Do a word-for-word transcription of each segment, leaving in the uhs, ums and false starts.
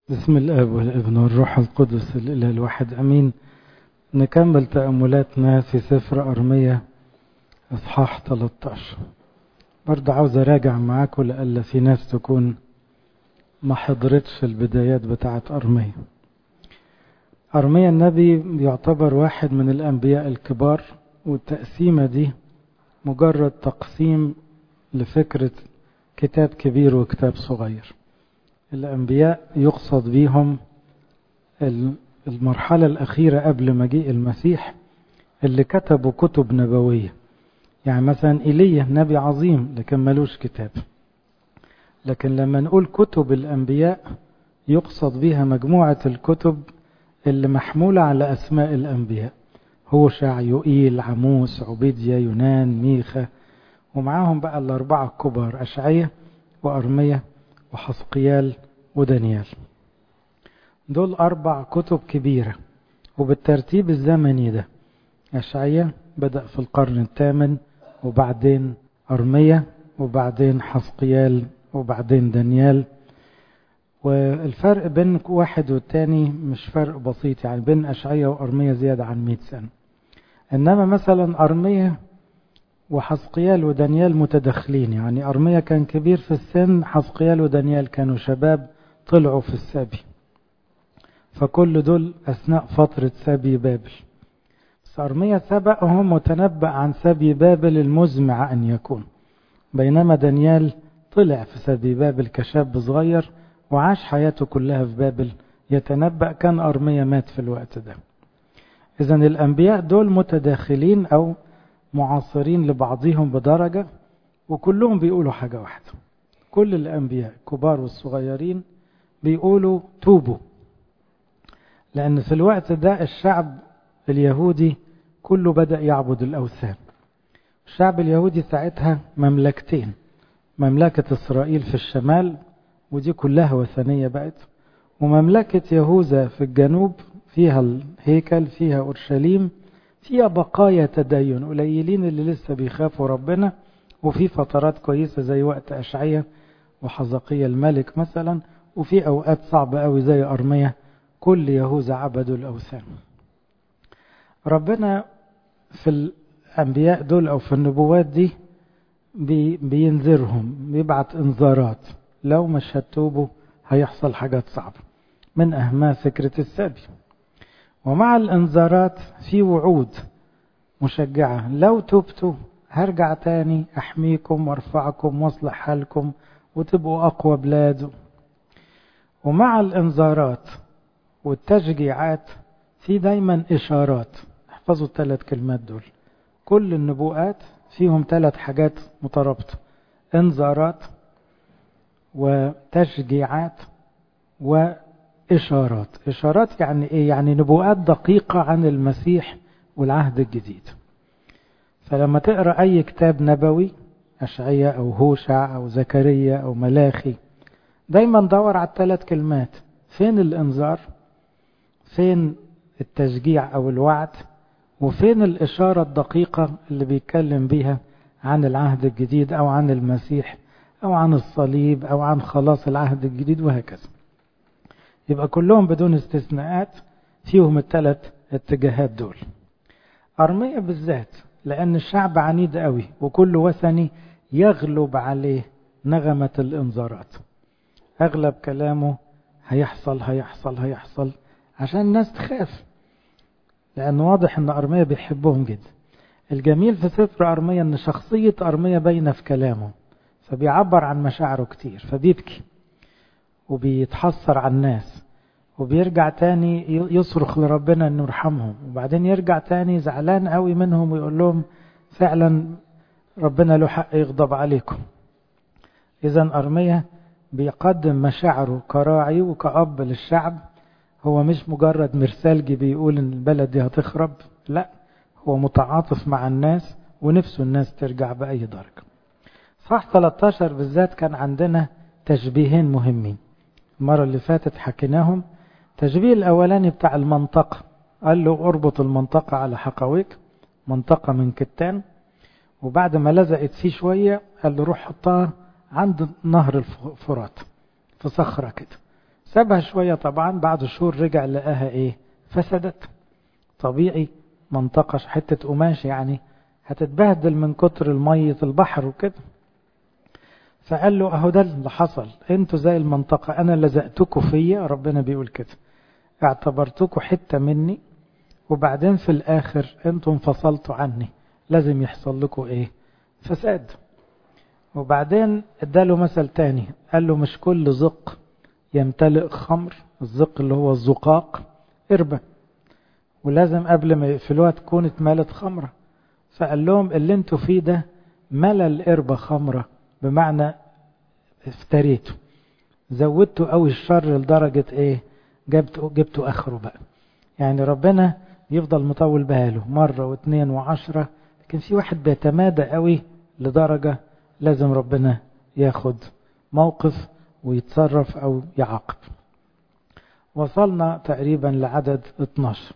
بسم الآب والابن والروح القدس الإله الواحد أمين. نكمل تأملاتنا في سفر أرمية إصحاح ثلاثة عشر. برضه عاوز أراجع معاكم لألا في ناس تكون ما حضرتش البدايات بتاعة أرمية. أرمية النبي يعتبر واحد من الأنبياء الكبار، والتقسيمة دي مجرد تقسيم لفكرة كتاب كبير وكتاب صغير. الأنبياء يقصد بيهم المرحلة الأخيرة قبل مجيء المسيح اللي كتبوا كتب نبوية. يعني مثلا إيليا نبي عظيم لكن ملوش كتاب، لكن لما نقول كتب الأنبياء يقصد بيها مجموعة الكتب اللي محمولة على أسماء الأنبياء، هوشع، يوئيل، عموس، عبيديا، يونان، ميخا، ومعاهم بقى الأربعة الكبار أشعية وأرمية وحزقيال ودانيال. دول أربع كتب كبيرة وبالترتيب الزمني ده. أشعية بدأ في القرن الثامن، وبعدين أرمية، وبعدين حزقيال، وبعدين دانيال. والفرق بين واحد والتاني مش فرق بسيط، يعني بين أشعية وأرمية زيادة عن مئة سنة. إنما مثلا أرمية وحزقيال ودانيال متداخلين، يعني أرمية كان كبير في السن، حزقيال ودانيال كانوا شباب طلعوا في السبي، فكل دول أثناء فترة سبي بابل. بس أرمية سبقهم وتنبأ عن سبي بابل المزمع أن يكون، بينما دانيال طلع في سبي بابل كشاب صغير وعاش حياته كلها في بابل يتنبأ. كان أرمية مات في الوقت ده. إذن الأنبياء دول متداخلين أو معاصرين لبعضهم بدرجة، وكلهم بيقولوا حاجة واحدة. كل الأنبياء كبار والصغيرين بيقولوا توبوا، لأن في الوقت ده الشعب اليهودي كله بدأ يعبد الأوثان. الشعب اليهودي ساعتها مملكتين، مملكة إسرائيل في الشمال ودي كلها وثنية بقت، ومملكة يهوذا في الجنوب فيها الهيكل، فيها أورشليم، فيها بقايا تدين قليلين اللي لسه بيخافوا ربنا، وفي فترات كويسة زي وقت أشعية وحزقية الملك مثلا، وفي أوقات صعبة قوي زي أرمية كل يهوذا عبدوا الأوثان. ربنا في الأنبياء دول أو في النبوات دي بي بينذرهم، بيبعت انذارات لو مش هتوبوا هيحصل حاجات صعبة، من أهمها فكرة السبي. ومع الانذارات في وعود مشجعة، لو تبتوا هرجع تاني أحميكم وارفعكم واصلح حالكم وتبقوا أقوى بلاد. ومع الانذارات والتشجيعات في دايما إشارات. احفظوا الثلاث كلمات دول، كل النبوءات فيهم ثلاث حاجات مترابطة: انذارات وتشجيعات وإشارات. إشارات يعني إيه؟ يعني نبوءات دقيقة عن المسيح والعهد الجديد. فلما تقرأ أي كتاب نبوي، أشعية أو هوشع أو زكريا أو ملاخي، دايما دور على الثلاث كلمات: فين الإنذار، فين التشجيع أو الوعد، وفين الإشارة الدقيقة اللي بيتكلم بيها عن العهد الجديد أو عن المسيح أو عن الصليب أو عن خلاص العهد الجديد وهكذا. يبقى كلهم بدون استثناءات فيهم الثلاث اتجاهات دول. أرمية بالذات لأن الشعب عنيد قوي وكل وثني يغلب عليه نغمة الإنذارات، أغلب كلامه هيحصل هيحصل هيحصل عشان الناس تخاف، لأنه واضح أن أرمية بيحبهم جدا. الجميل في سفر أرمية أن شخصية أرمية باينة في كلامه، فبيعبر عن مشاعره كتير، فبيبكي وبيتحسر على الناس وبيرجع تاني يصرخ لربنا أنه يرحمهم، وبعدين يرجع تاني زعلان قوي منهم ويقول لهم فعلا ربنا له حق يغضب عليكم. إذن أرمية بيقدم مشاعره كراعي وكأب للشعب. هو مش مجرد مرسالجي بيقول ان البلد دي هتخرب، لا، هو متعاطف مع الناس ونفسه الناس ترجع بأي درجة. صح ثلاثة عشر بالذات كان عندنا تشبيهين مهمين، المرة اللي فاتت حكيناهم. تشبيه الأولاني بتاع المنطقة، قال له اربط المنطقة على حقويك، منطقة من كتان، وبعد ما لزقت فيه شوية قال له روح حطها عند نهر الفرات في صخرة كده، سابها شوية طبعا، بعد شهور رجع لقاها ايه؟ فسدت. طبيعي، منطقة حتة قماش يعني هتتبهدل من كتر المية البحر وكده. فقال له اهو ده اللي حصل، انتوا زي المنطقة، انا لزقتكوا فيا، ربنا بيقول كده، اعتبرتكوا حتة مني، وبعدين في الاخر انتوا انفصلتوا عني، لازم يحصل لكم ايه؟ فساد. وبعدين اداله مثل تاني، قال له مش كل زق يمتلئ خمر، الزق اللي هو الزقاق قربة، ولازم قبل ما يقفلوها تكون اتملت خمرة. فقال لهم اللي انتوا فيه ده ملى القربة خمرة، بمعنى افتريتوا، زودتوا قوي الشر لدرجة ايه؟ جبتوا, جبتوا اخره بقى. يعني ربنا يفضل مطول باله مرة واثنين وعشرة، لكن في واحد بيتمادى قوي لدرجة لازم ربنا ياخد موقف ويتصرف او يعاقب. وصلنا تقريبا لعدد اتناشر.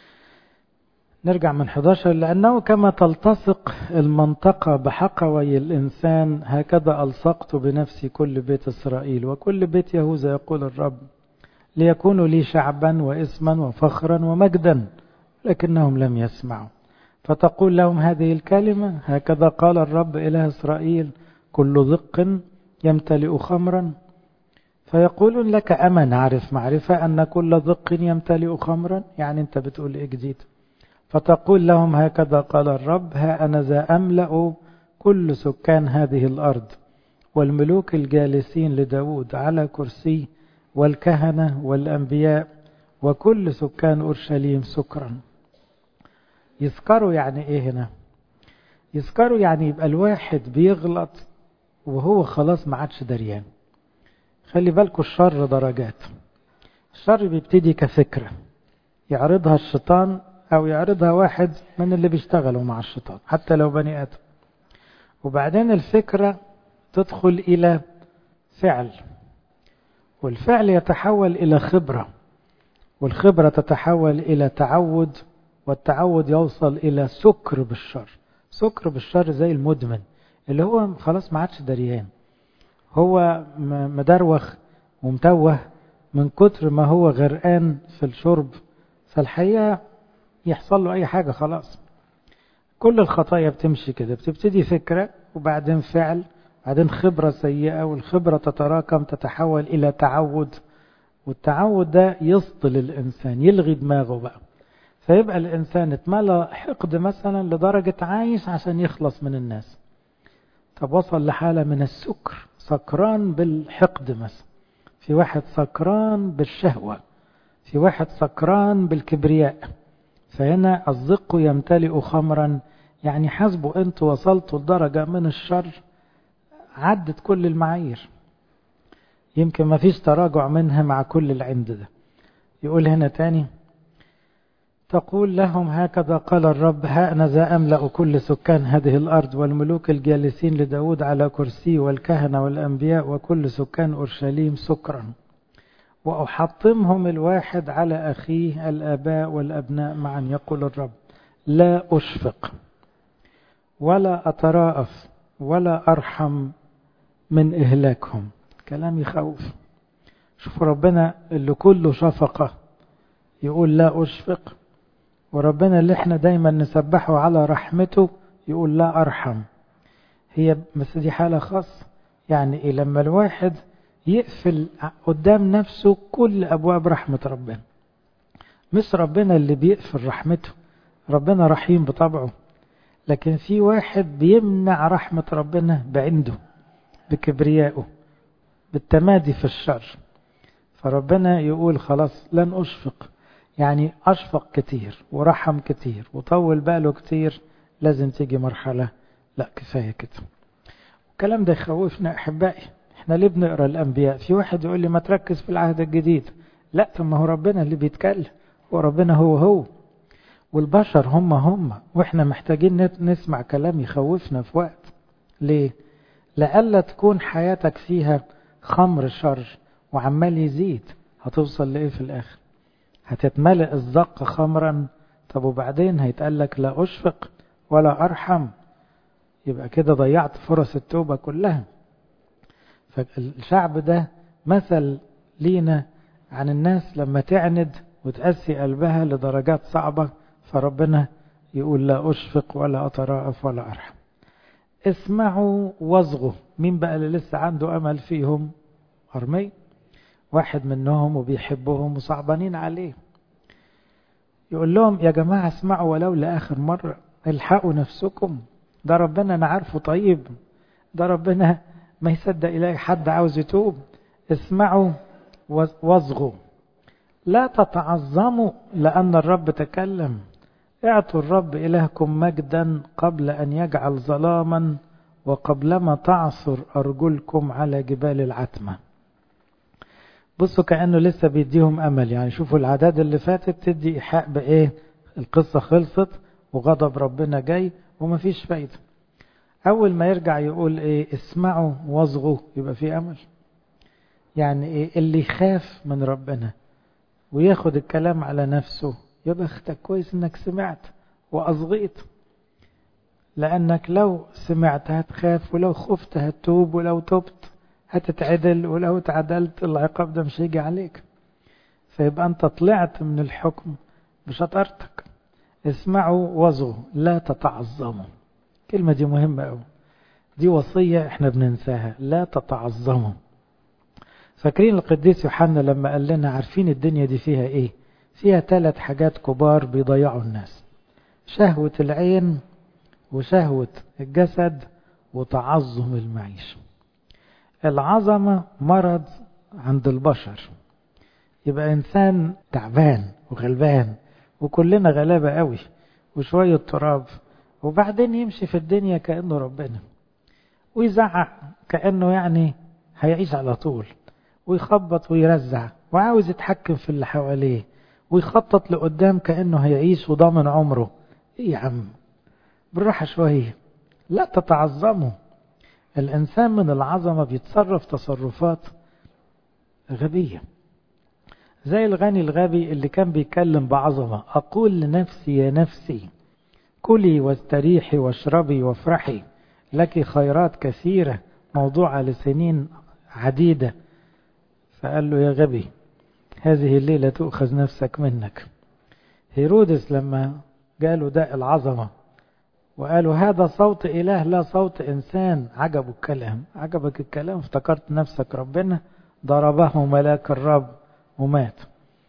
نرجع من حداشر. لأنه كما تلتصق المنطقة بحقوي الإنسان هكذا ألصقت بنفسي كل بيت إسرائيل وكل بيت يهوذا يقول الرب، ليكونوا لي شعبا واسما وفخرا ومجدا، لكنهم لم يسمعوا. فتقول لهم هذه الكلمة، هكذا قال الرب إله إسرائيل، كل ذق يمتلئ خمرا. فيقولون لك أما نعرف معرفة أن كل ذق يمتلئ خمرا؟ يعني أنت بتقول إيه جديد؟ فتقول لهم هكذا قال الرب، ها أنا ذا أملأ كل سكان هذه الأرض والملوك الجالسين لداود على كرسي والكهنة والأنبياء وكل سكان أورشليم سكرا. يسكروا يعني إيه هنا؟ يسكروا يعني يبقى الواحد بيغلط وهو خلاص ما عادش دريان. خلي بالكوا الشر درجات. الشر بيبتدي كفكرة يعرضها الشيطان أو يعرضها واحد من اللي بيشتغلوا مع الشيطان حتى لو بني آدم، وبعدين الفكرة تدخل إلى فعل، والفعل يتحول إلى خبرة، والخبرة تتحول إلى تعود، والتعود يوصل إلى سكر بالشر. سكر بالشر زي المدمن اللي هو خلاص ما عادش دريان، هو مدروخ ومتوه من كتر ما هو غرقان في الشرب، فالحقيقة يحصل له أي حاجة خلاص. كل الخطايا بتمشي كده، بتبتدي فكرة وبعدين فعل بعدين خبرة سيئة، والخبرة تتراكم تتحول إلى تعود، والتعود ده يسطل الإنسان يلغي دماغه بقى، فيبقى الإنسان اتملى حقد مثلا لدرجة عايش عشان يخلص من الناس. طب وصل لحالة من السكر، سكران بالحقد مثلا، في واحد سكران بالشهوة، في واحد سكران بالكبرياء. فهنا الزق يمتلئ خمرا، يعني حسبوا انتوا وصلتوا لدرجة من الشر عدت كل المعايير، يمكن ما فيش تراجع منها مع كل العند ده. يقول هنا تاني، تقول لهم هكذا قال الرب، ها أنا ذا أملأ كل سكان هذه الأرض والملوك الجالسين لداود على كرسي والكهنة والأنبياء وكل سكان أورشليم سكرا، وأحطمهم الواحد على أخيه الآباء والأبناء معا يقول الرب، لا أشفق ولا أتراءف ولا أرحم من إهلاكهم. كلام يخوف. شوفوا ربنا اللي كله شفقة يقول لا أشفق، وربنا اللي احنا دايما نسبحه على رحمته يقول لا أرحم. هي بس دي حالة خاصة، يعني إيه؟ لما الواحد يقفل قدام نفسه كل أبواب رحمة ربنا، مش ربنا اللي بيقفل رحمته، ربنا رحيم بطبعه، لكن في واحد بيمنع رحمة ربنا بعنده بكبريائه بالتمادي في الشر. فربنا يقول خلاص لن أشفق، يعني أشفق كتير ورحم كتير وطول باله كتير، لازم تيجي مرحلة لا كفاية كده. الكلام ده يخوفنا أحبائي. احنا ليه بنقرأ الأنبياء؟ في واحد يقول لي ما تركز في العهد الجديد، لا ثم هو ربنا اللي بيتكلم، وربنا هو هو، والبشر هم هم، واحنا محتاجين نسمع كلام يخوفنا في وقت. ليه؟ لألا تكون حياتك فيها خمر شر وعمال يزيد، هتوصل لإيه في الآخر؟ هتتملئ الزق خمرا، طب وبعدين هيتقالك لا أشفق ولا أرحم، يبقى كده ضيعت فرص التوبة كلها. فالشعب ده مثل لينا عن الناس لما تعند وتقسي قلبها لدرجات صعبة، فربنا يقول لا أشفق ولا أتراءف ولا أرحم. اسمعوا واصغوا. مين بقى اللي لسه عنده أمل فيهم؟ أرمي، واحد منهم وبيحبهم وصعبانين عليه، يقول لهم يا جماعة اسمعوا ولو لآخر مرة، الحقوا نفسكم، ده ربنا أنا عارفه طيب، ده ربنا ما يصدق إليه حد عاوز يتوب. اسمعوا واصغوا، لا تتعظموا لأن الرب تكلم. اعطوا الرب إلهكم مجدا قبل أن يجعل ظلاما وقبلما تعصر أرجلكم على جبال العتمة. بصوا كأنه لسه بيديهم أمل. يعني شوفوا العداد اللي فاتت تدي إيحاء بإيه؟ القصة خلصت وغضب ربنا جاي ومفيش فايدة. أول ما يرجع يقول إيه؟ اسمعوا واصغوا، يبقى في أمل. يعني إيه؟ اللي يخاف من ربنا وياخد الكلام على نفسه، يبقى اختك كويس انك سمعت واصغيت، لانك لو سمعت هتخاف، ولو خفت هتتوب، ولو تبت هتتعدل، ولو تعدلت العقاب ده مش هيجي عليك. فيبقى انت طلعت من الحكم بشطارتك. اسمعوا واصغوا لا تتعظموا. الكلمة دي مهمة قوي، دي وصية احنا بننساها، لا تتعظموا. فاكرين القديس يوحنا لما قال لنا عارفين الدنيا دي فيها ايه؟ فيها ثلاث حاجات كبار بيضيعوا الناس: شهوة العين وشهوة الجسد وتعظم المعيشة. العظمة مرض عند البشر، يبقى إنسان تعبان وغلبان وكلنا غلابة قوي وشوية تراب، وبعدين يمشي في الدنيا كأنه ربنا، ويزعق كأنه يعني هيعيش على طول، ويخبط ويرزع وعاوز يتحكم في اللي حواليه، ويخطط لقدام كأنه هيعيش وضامن عمره. ايه يا عم، بالراحة شوية، لا تتعظموا. الإنسان من العظمة بيتصرف تصرفات غبية، زي الغني الغبي اللي كان بيتكلم بعظمة: أقول لنفسي يا نفسي كلي واستريحي واشربي وافرحي، لك خيرات كثيرة موضوعة لسنين عديدة. فقال له يا غبي هذه الليلة تؤخذ نفسك منك. هيرودس لما قالوا ده العظمة وقالوا هذا صوت إله لا صوت إنسان، عجبوا الكلام. عجبك الكلام، افتكرت نفسك ربنا، ضربه ملاك الرب ومات.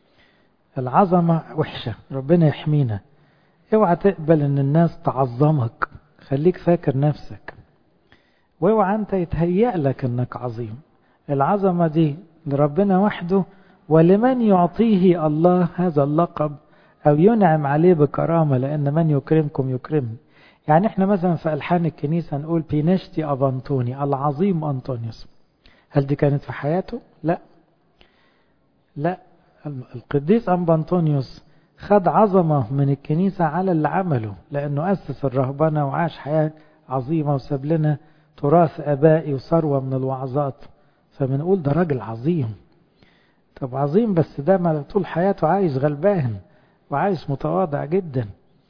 العظمة وحشة، ربنا يحمينا. اوعى تقبل ان الناس تعظمك، خليك فاكر نفسك، واوعى انت يتهيأ لك انك عظيم. العظمة دي لربنا وحده، ولمن يعطيه الله هذا اللقب أو ينعم عليه بكرامة، لأن من يكرمكم يكرمني. يعني احنا مثلا في ألحان الكنيسة نقول بينشتي أب أنطوني، العظيم أنطونيوس. هل دي كانت في حياته؟ لا لا، القديس أنبا أنطونيوس خد عظمة من الكنيسة على اللي عمله، لأنه أسس الرهبنة وعاش حياة عظيمة وساب لنا تراث آبائي وثروة من الوعظات. فبنقول ده راجل عظيم. طب عظيم، بس ده ما طول حياته عايش غلبان وعايش متواضع جدا،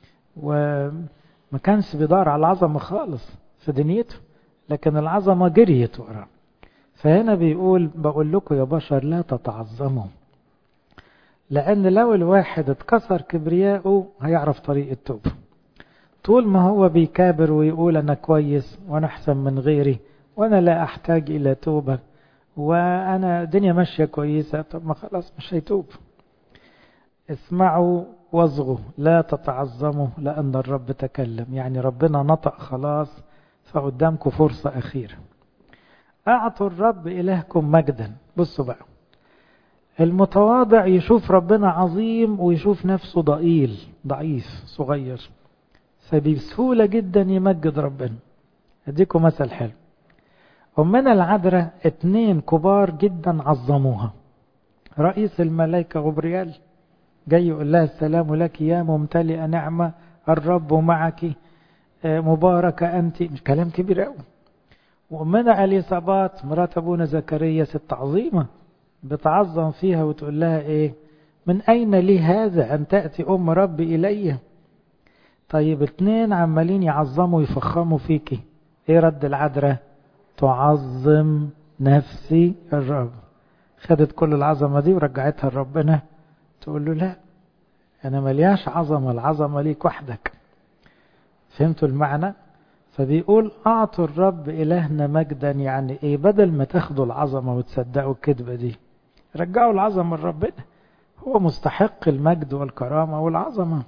وما كانش بيدار على العظمة خالص في دنيته، لكن العظمة جريت وراه. فهنا بيقول بقول لكم يا بشر لا تتعظموا، لأن لو الواحد اتكسر كبرياءه هيعرف طريق التوبة. طول ما هو بيكابر ويقول أنا كويس وأنا أحسن من غيري وأنا لا أحتاج إلى توبة وأنا دنيا ماشية كويسة، طب ما خلاص مش هيتوب. اسمعوا واصغوا لا تتعظموا لأن الرب تكلم. يعني ربنا نطق خلاص، فقدامكم فرصة أخيرة. أعطوا الرب إلهكم مجدا. بصوا بقى، المتواضع يشوف ربنا عظيم ويشوف نفسه ضئيل ضعيف صغير، فبسهولة جدا يمجد ربنا. أديكم مثل حلو. أمنا العذراء اتنين كبار جدا عظموها. رئيس الملائكة غبريال جاي يقول لها السلام لك يا ممتلئة نعمة الرب معك مباركة أنت، مش كلام كبير قوي. وأمنا اليصابات مرات أبونا زكريا ست عظيمة بتعظم فيها وتقول لها إيه؟ من أين لي هذا أن تأتي أم ربي إلي؟ طيب اتنين عمالين يعظموا ويفخموا فيكي، إيه رد العذراء؟ تعظم نفسي الرب. خدت كل العظمة دي ورجعتها لربنا، تقول له لا، أنا ملياش عظمة، العظمة ليك وحدك. فهمتوا المعنى؟ فبيقول أعطوا الرب إلهنا مجدا، يعني إيه؟ بدل ما تاخدوا العظمة وتصدقوا الكذبة دي، رجعوا العظمة لربنا، هو مستحق المجد والكرامة والعظمة.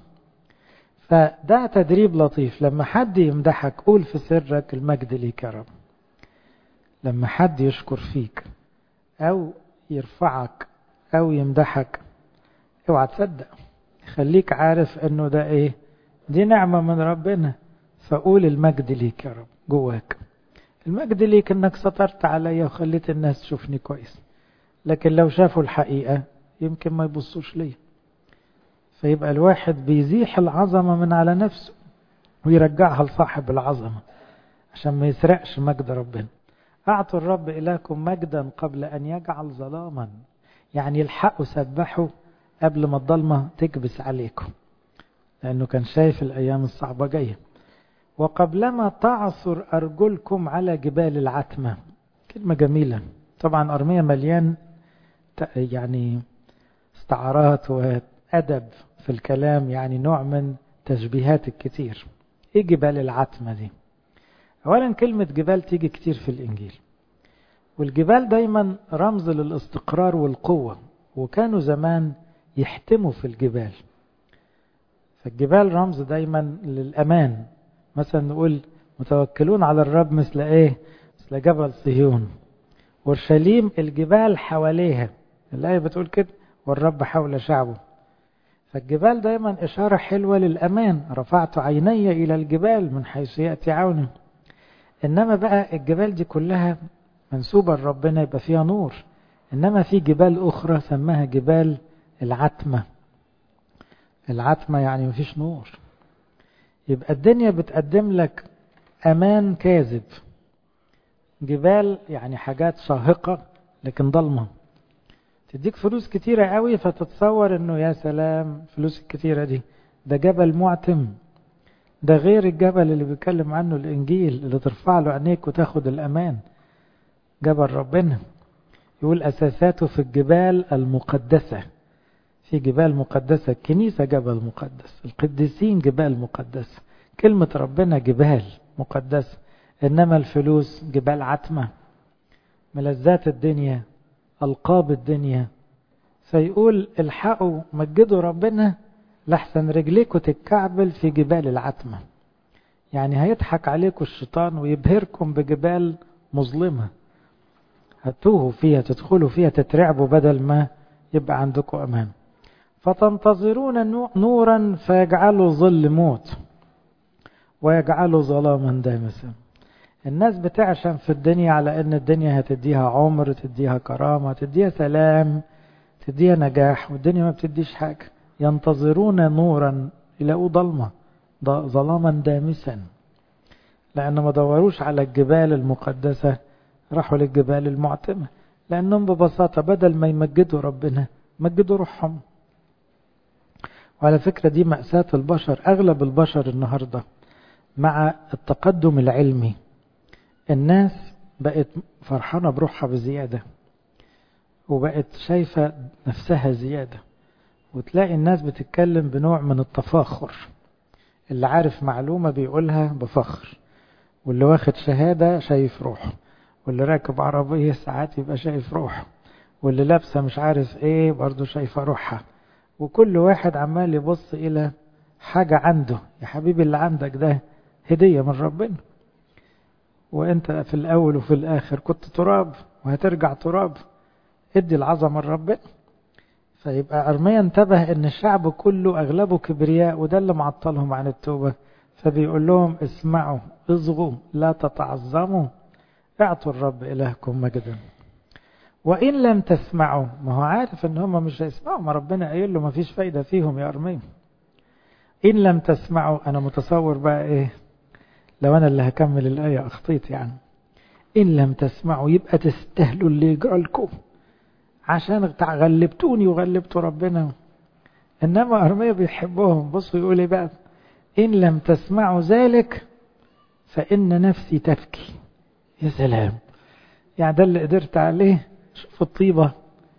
فده تدريب لطيف، لما حد يمدحك قول في سرك المجد ليك يا رب. لما حد يشكر فيك أو يرفعك أو يمدحك، اوعى تصدق، خليك عارف انه ده ايه؟ دي نعمة من ربنا. فقول المجد ليك يا رب جواك. المجد ليك انك سترت عليا وخليت الناس تشوفني كويس، لكن لو شافوا الحقيقة يمكن ما يبصوش لي. فيبقى الواحد بيزيح العظمة من على نفسه ويرجعها لصاحب العظمة عشان ما يسرقش مجد ربنا. أعطوا الرب إلهكم مجدا قبل أن يجعل ظلاما، يعني الحقوا سبحوا قبل ما الظلمة تكبس عليكم، لأنه كان شايف الأيام الصعبة جاية. وقبلما تعثر أرجلكم على جبال العتمة. كلمة جميلة طبعا. أرمية مليان يعني استعارات وأدب في الكلام، يعني نوع من تشبيهات الكتير. إيه جبال العتمة دي؟ أولا كلمة جبال تيجي كتير في الإنجيل، والجبال دايما رمز للاستقرار والقوة، وكانوا زمان يحتموا في الجبال. فالجبال رمز دايما للأمان. مثلا نقول متوكلون على الرب مثل ايه؟ مثل جبل صهيون. اورشليم الجبال حواليها، الآية بتقول كده، والرب حول شعبه. فالجبال دايما إشارة حلوة للأمان. رفعت عيني إلى الجبال من حيث يأتي عوني. إنما بقى الجبال دي كلها منسوبة لربنا، يبقى فيها نور. إنما في جبال أخرى سماها جبال العتمة. العتمة يعني مفيش نور، يبقى الدنيا بتقدم لك أمان كاذب. جبال يعني حاجات شاهقة لكن ضلمة، تديك فلوس كتيرة قوي فتتصور انه يا سلام فلوس الكتيرة دي، ده جبل معتم. ده غير الجبل اللي بيتكلم عنه الإنجيل اللي ترفع له عينيك وتاخد الأمان. جبل ربنا يقول أساساته في الجبال المقدسة. في جبال مقدسة، الكنيسة جبل مقدس، القديسين جبال مقدسة، كلمة ربنا جبال مقدسة. إنما الفلوس جبال عتمة، ملذات الدنيا، ألقاب الدنيا. فيقول الحقوا مجدوا ربنا لحسن رجليكوا تتكعبل في جبال العتمة. يعني هيضحك عليكم الشيطان ويبهركم بجبال مظلمة، هتوهوا فيها، تدخلوا فيها، تترعبوا بدل ما يبقى عندكم أمان. فتنتظرون نورا فيجعلوا ظل موت ويجعلوا ظلاما دامسا. الناس بتعشم في الدنيا على ان الدنيا هتديها عمر، تديها كرامة، تديها سلام، تديها نجاح، والدنيا ما بتديش حاجة. ينتظرون نورا يلاقوا ظلمة، ظلاما دامسا، لأن ما دوروش على الجبال المقدسة، راحوا للجبال المعتمة. لأنهم ببساطة بدل ما يمجدوا ربنا مجدوا روحهم. وعلى فكرة دي مأساة البشر. أغلب البشر النهاردة مع التقدم العلمي الناس بقت فرحانة بروحها بزيادة، وبقت شايفة نفسها زيادة، وتلاقي الناس بتتكلم بنوع من التفاخر. اللي عارف معلومة بيقولها بفخر، واللي واخد شهادة شايف روحه، واللي راكب عربية ساعات يبقى شايف روحه، واللي لابسة مش عارف ايه برضو شايفة روحها. وكل واحد عمال يبص إلى حاجة عنده. يا حبيبي اللي عندك ده هدية من ربنا، وانت في الأول وفي الآخر كنت تراب وهترجع تراب. ادي العظمة لربنا. فيبقى أرميا انتبه ان الشعب كله أغلبه كبرياء، وده اللي معطلهم عن التوبة. فبيقول لهم اسمعوا، اصغوا، لا تتعظموا، اعطوا الرب إلهكم مجدا. وإن لم تسمعوا، ما هو عارف ان هم مش هيسمعوا، ما ربنا قايل له ما فيش فايدة فيهم يا أرميا. إن لم تسمعوا، أنا متصور بقى إيه لو أنا اللي هكمل الآية أخطيت يعني. إن لم تسمعوا يبقى تستاهلوا اللي يجرى لكم، عشان غلبتوني وغلبتوا ربنا. إنما أرميا بيحبهم. بصوا يقول إيه بقى؟ إن لم تسمعوا ذلك فإن نفسي تبكي. يا سلام، يعني ده اللي قدرت عليه. شوف الطيبة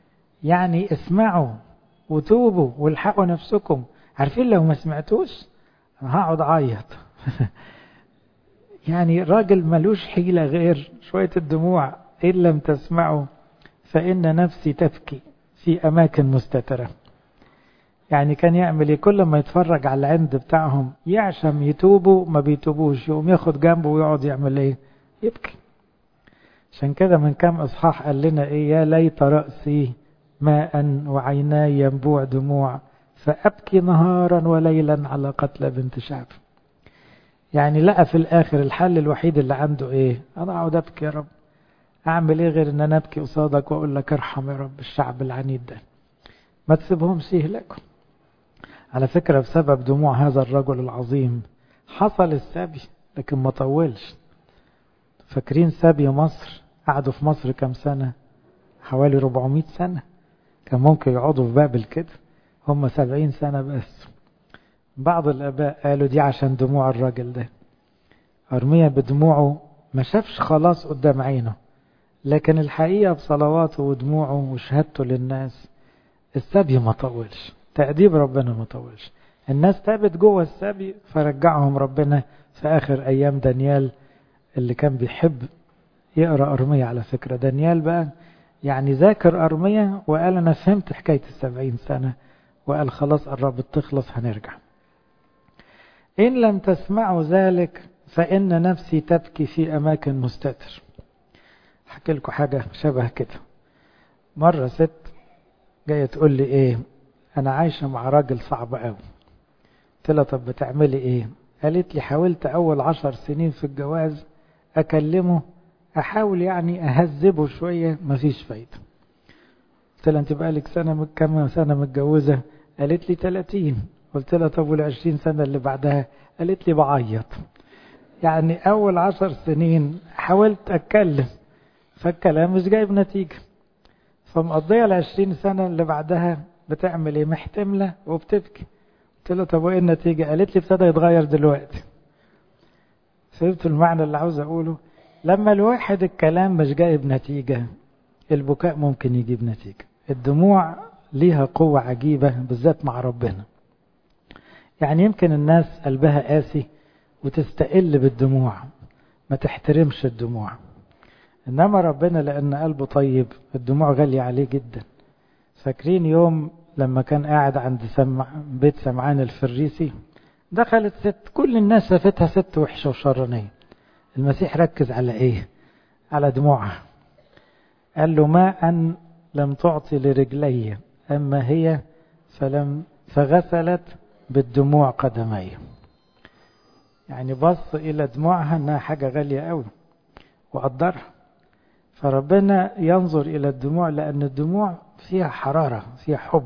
يعني اسمعوا وتوبوا والحقوا نفسكم. عارفين لو ما سمعتوش أنا هقعد أعيط. يعني راجل ملوش حيلة غير شوية الدموع. إن لم تسمعوا فإن نفسي تبكي في أماكن مستترة. يعني كان يعمل ايه؟ كل ما يتفرج على العند بتاعهم يعشم يتوبوا ما بيتوبوش، يقوم ياخد جنبه ويقعد يعمل ايه؟ يبكي. عشان كده من كام اصحاح قال لنا ايه؟ يا ليت رأسي ماء وعيناي ينبوع دموع فأبكي نهارا وليلا على قتل بنت شعب. يعني لقى في الاخر الحل الوحيد اللي عنده ايه؟ انا اقعد ابكي يا رب. اعمل ايه غير ان انا ابكي قصادك واقول لك ارحم يا رب الشعب العنيد ده، ما تسيبهمش يهلكوا. على فكرة بسبب دموع هذا الرجل العظيم حصل السبي، لكن ما طولش. فاكرين سبي مصر؟ قعدوا في مصر كم سنة؟ حوالي أربعمائة سنة. كان ممكن يقعدوا في بابل كده، هم سبعين سنة بس. بعض الآباء قالوا دي عشان دموع الراجل ده. أرميا بدموعه ما شافش خلاص قدام عينه، لكن الحقيقة بصلواته ودموعه وشهادته للناس السبي ما طولش. تأديب ربنا ما طولش. الناس تابت جوه السبي فرجعهم ربنا في آخر أيام دانيال اللي كان بيحب يقرأ أرميا. على فكرة دانيال بقى يعني ذاكر أرميا وقال أنا فهمت حكاية السبعين سنة، وقال خلاص قربت تخلص هنرجع. إن لم تسمعوا ذلك فإن نفسي تبكي في أماكن مستتر. حكي لكم حاجة شبه كده. مرة ست جاية تقول لي إيه؟ أنا عايشة مع راجل صعب قوي. قلت لها طب بتعملي إيه؟ قالت لي حاولت أول عشر سنين في الجواز أكلمه أحاول يعني أهذبه شوية، مفيش فايدة. قلت لها أنت بقالك سنة كم سنة متجوزة؟ قالت لي ثلاثين. قلت لها طب والعشرين سنة اللي بعدها؟ قالت لي بعيط. يعني أول عشر سنين حاولت أتكلم فالكلام مش جايب نتيجة، فمقضية العشرين سنة اللي بعدها بتعمل ايه؟ محتملة وبتبكي. قلت له طب وايه النتيجة؟ قالت لي ابتدى يتغير دلوقتي. فهمت المعنى اللي عاوز اقوله؟ لما الواحد الكلام مش جايب نتيجة البكاء ممكن يجيب نتيجة. الدموع ليها قوة عجيبة بالذات مع ربنا. يعني يمكن الناس قلبها قاسي وتستقل بالدموع، ما تحترمش الدموع. انما ربنا لان قلبه طيب الدموع غالية عليه جدا. فاكرين يوم لما كان قاعد عند سمع بيت سمعان الفريسي، دخلت ست كل الناس شافتها ست وحشة وشرانية. المسيح ركز على ايه؟ على دموعها. قال له ما أن لم تعطي لرجلي أما هي فلم فغسلت بالدموع قدمي. يعني بص إلى دموعها أنها حاجة غالية قوي وقدرها. فربنا ينظر إلى الدموع لأن الدموع فيها حرارة، فيها حب،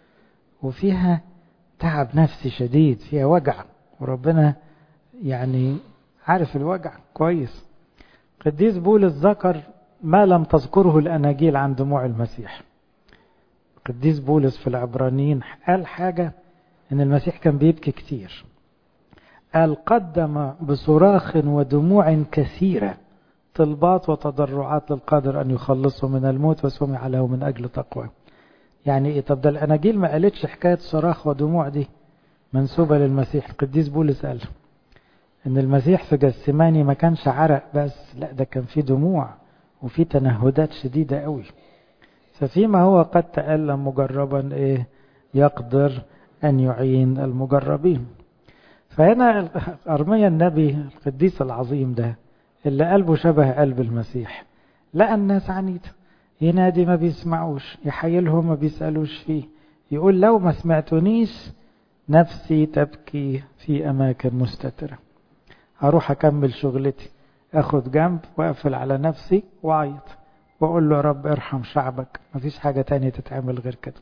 وفيها تعب نفسي شديد، فيها وجع، وربنا يعني عارف الوجع كويس. قديس بولس ذكر ما لم تذكره الأناجيل عن دموع المسيح. قديس بولس في العبرانيين قال حاجة إن المسيح كان بيبكي كتير. قال قدم بصراخ ودموع كثيرة طلبات وتضرعات للقادر أن يخلصه من الموت وسمع له من أجل تقوى. يعني إيه؟ طب ده الأناجيل ما قالتش حكاية صراخ ودموع دي منسوبة للمسيح. القديس بولس قال إن المسيح في جسماني ما كانش عرق بس، لا ده كان فيه دموع وفي تنهدات شديدة قوي. ففيما هو قد تألم مجربا إيه يقدر أن يعين المجربين. فهنا أرميا النبي القديس العظيم ده اللي قلبه شبه قلب المسيح لقى الناس عنيدة، ينادي ما بيسمعوش، يحيلهم ما بيسألوش فيه، يقول لو ما سمعتونيش نفسي تبكي في أماكن مستترة. هروح أكمل شغلتي، أخد جنب وأقفل على نفسي وأعيط وأقول له يا رب ارحم شعبك، مفيش حاجة تانية تتعمل غير كده.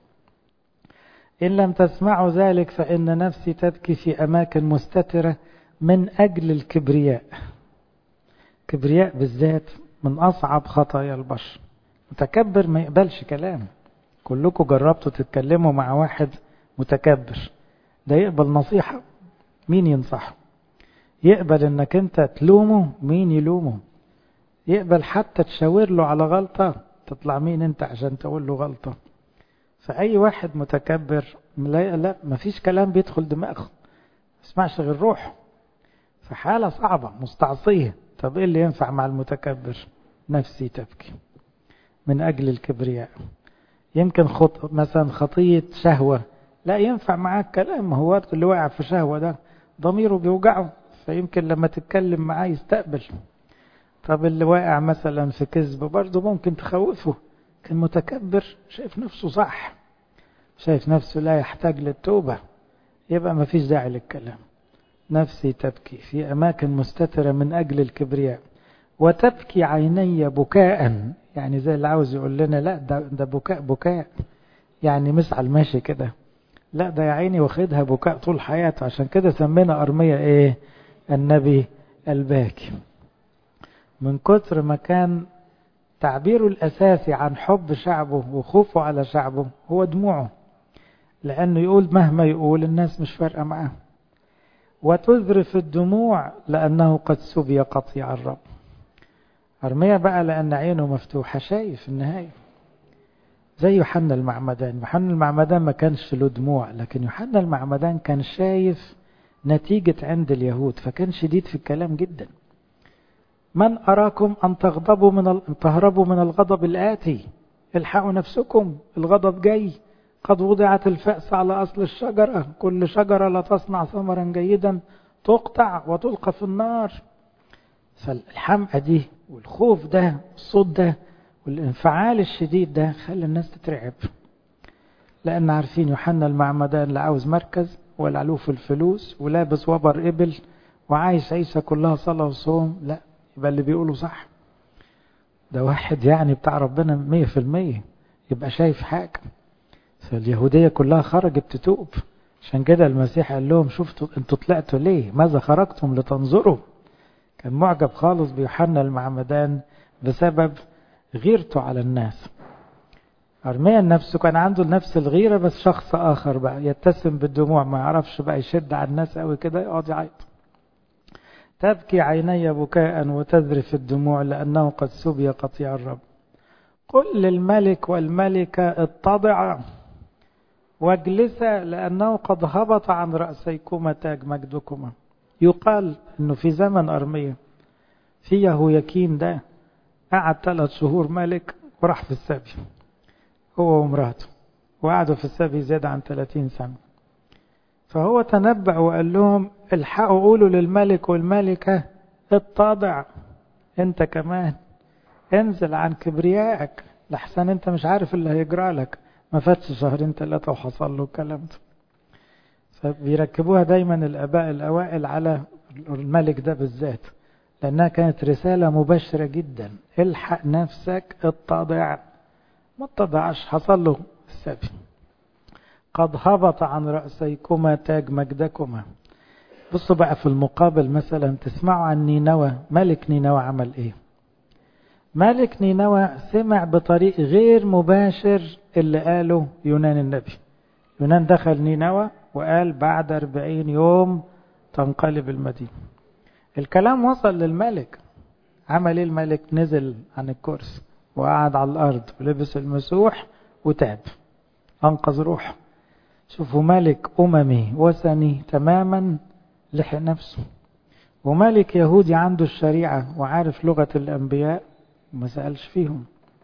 إن لم تسمعوا ذلك فإن نفسي تبكي في أماكن مستترة من أجل الكبرياء. كبرياء بالذات من أصعب خطايا البشر. متكبر ما يقبلش كلام. كلكم جربتوا تتكلموا مع واحد متكبر، ده يقبل نصيحة مين ينصحه؟ يقبل انك انت تلومه مين يلومه؟ يقبل حتى تشاور له على غلطة، تطلع مين انت عشان تقول له غلطة؟ فأي واحد متكبر لا لا مفيش كلام بيدخل دماغه، ما يسمعش غير روحه، فحالة صعبة مستعصية. طب ايه اللي ينفع مع المتكبر؟ نفسي تبكي من أجل الكبرياء. يمكن خط مثلا خطية شهوة لا ينفع معاك كلام، هو اللي واقع في شهوة ده ضميره بيوجعه، فيمكن لما تتكلم معاه يستقبل. طب اللي واقع مثلا في كذب برضه ممكن تخوفه. كان متكبر شايف نفسه صح، شايف نفسه لا يحتاج للتوبة، يبقى ما فيش داعي للكلام. نفسي تبكي في أماكن مستترة من أجل الكبرياء، وتبكي عيني بكاء، يعني زي اللي عاوز يقول لنا لا ده, ده بكاء بكاء يعني مسعى ماشي كده، لا ده يا عيني واخدها بكاء طول حياته. عشان كده سمينا أرميا ايه؟ النبي الباكي. من كتر ما كان تعبيره الأساسي عن حب شعبه وخوفه على شعبه هو دموعه، لأنه يقول مهما يقول الناس مش فارقة معاه. وتذرف الدموع لأنه قد سبي قطيع الرب. أرميا بقى لأن عينه مفتوحة شايف النهاية، زي يوحنا المعمدان. يوحنا المعمدان ما كانش له دموع، لكن يوحنا المعمدان كان شايف نتيجة عند اليهود، فكان شديد في الكلام جدا. من أراكم أن تغضبوا من ال... تهربوا من الغضب الآتي، الحقوا نفسكم الغضب جاي. قد وضعت الفأس على أصل الشجرة، كل شجرة لا تصنع ثمرا جيدا تقطع وتلقى في النار. فالحمقى دي والخوف ده والصوت ده والانفعال الشديد ده خلى الناس تترعب، لأن عارفين يوحنا المعمدان لا عاوز مركز ولا علوه في الفلوس ولابس وبر إبل وعايش عيشة كلها صلاة وصوم، لا يبقى اللي بيقوله صح. ده واحد يعني بتاع ربنا مية في المية، يبقى شايف حاجة. فاليهودية كلها خرجت تتوب. عشان كده المسيح قال لهم شفتوا انتوا طلعتوا ليه؟ ماذا خرجتم لتنظروا؟ كان معجب خالص بيوحنا المعمدان بسبب غيرته على الناس. أرميا نفسه كان عنده نفس الغيرة، بس شخص آخر بقى يتسم بالدموع، ما يعرفش بقى يشد على الناس قوي كده يقعد يعيط. تبكي عيني بكاء وتذرف الدموع لأنه قد سبي قطيع الرب. قل للملك والملكة اتضعا واجلسا لأنه قد هبط عن رأسيكما تاج مجدكما. يقال أنه في زمن أرميا في يهوياكين ده قعد ثلاث شهور ملك وراح في السبي هو ومراته، وقعدوا في السبي زيادة عن ثلاثين سنة. فهو تنبأ وقال لهم الحقوا قولوا للملك والملكة اتضع انت كمان، انزل عن كبريائك لحسن انت مش عارف اللي هيجرى لك. ما فاتش شهرين ثلاثة وحصل له الكلام ده. فبيركبوها دايما الآباء الأوائل على الملك ده بالذات، لأنها كانت رسالة مباشرة جدا. الحق نفسك اتضع، ما اتضعش حصل له السبي. قد هبط عن رأسيكما تاج مجدكما. بصوا بقى في المقابل مثلا تسمعوا عن نينوى. ملك نينوى عمل ايه؟ ملك نينوى سمع بطريق غير مباشر اللي قاله يونان النبي. يونان دخل نينوى وقال بعد أربعين يوم تنقلب المدينة. الكلام وصل للملك. عمل ايه الملك؟ نزل عن الكرسي وقعد على الأرض ولبس المسوح وتاب، أنقذ روحه. شوفوا ملك أممي وثني تماما لحق نفسه، وملك يهودي عنده الشريعة وعارف لغة الأنبياء وما سألش فيهم.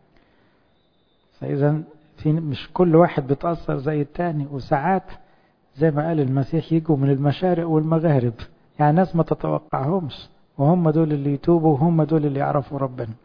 فإذا في مش كل واحد بيتأثر زي التاني، وساعات زي ما قال المسيح يجوا من المشارق والمغارب، يعني ناس ما تتوقعهمش، وهم دول اللي يتوبوا وهم دول اللي يعرفوا ربنا.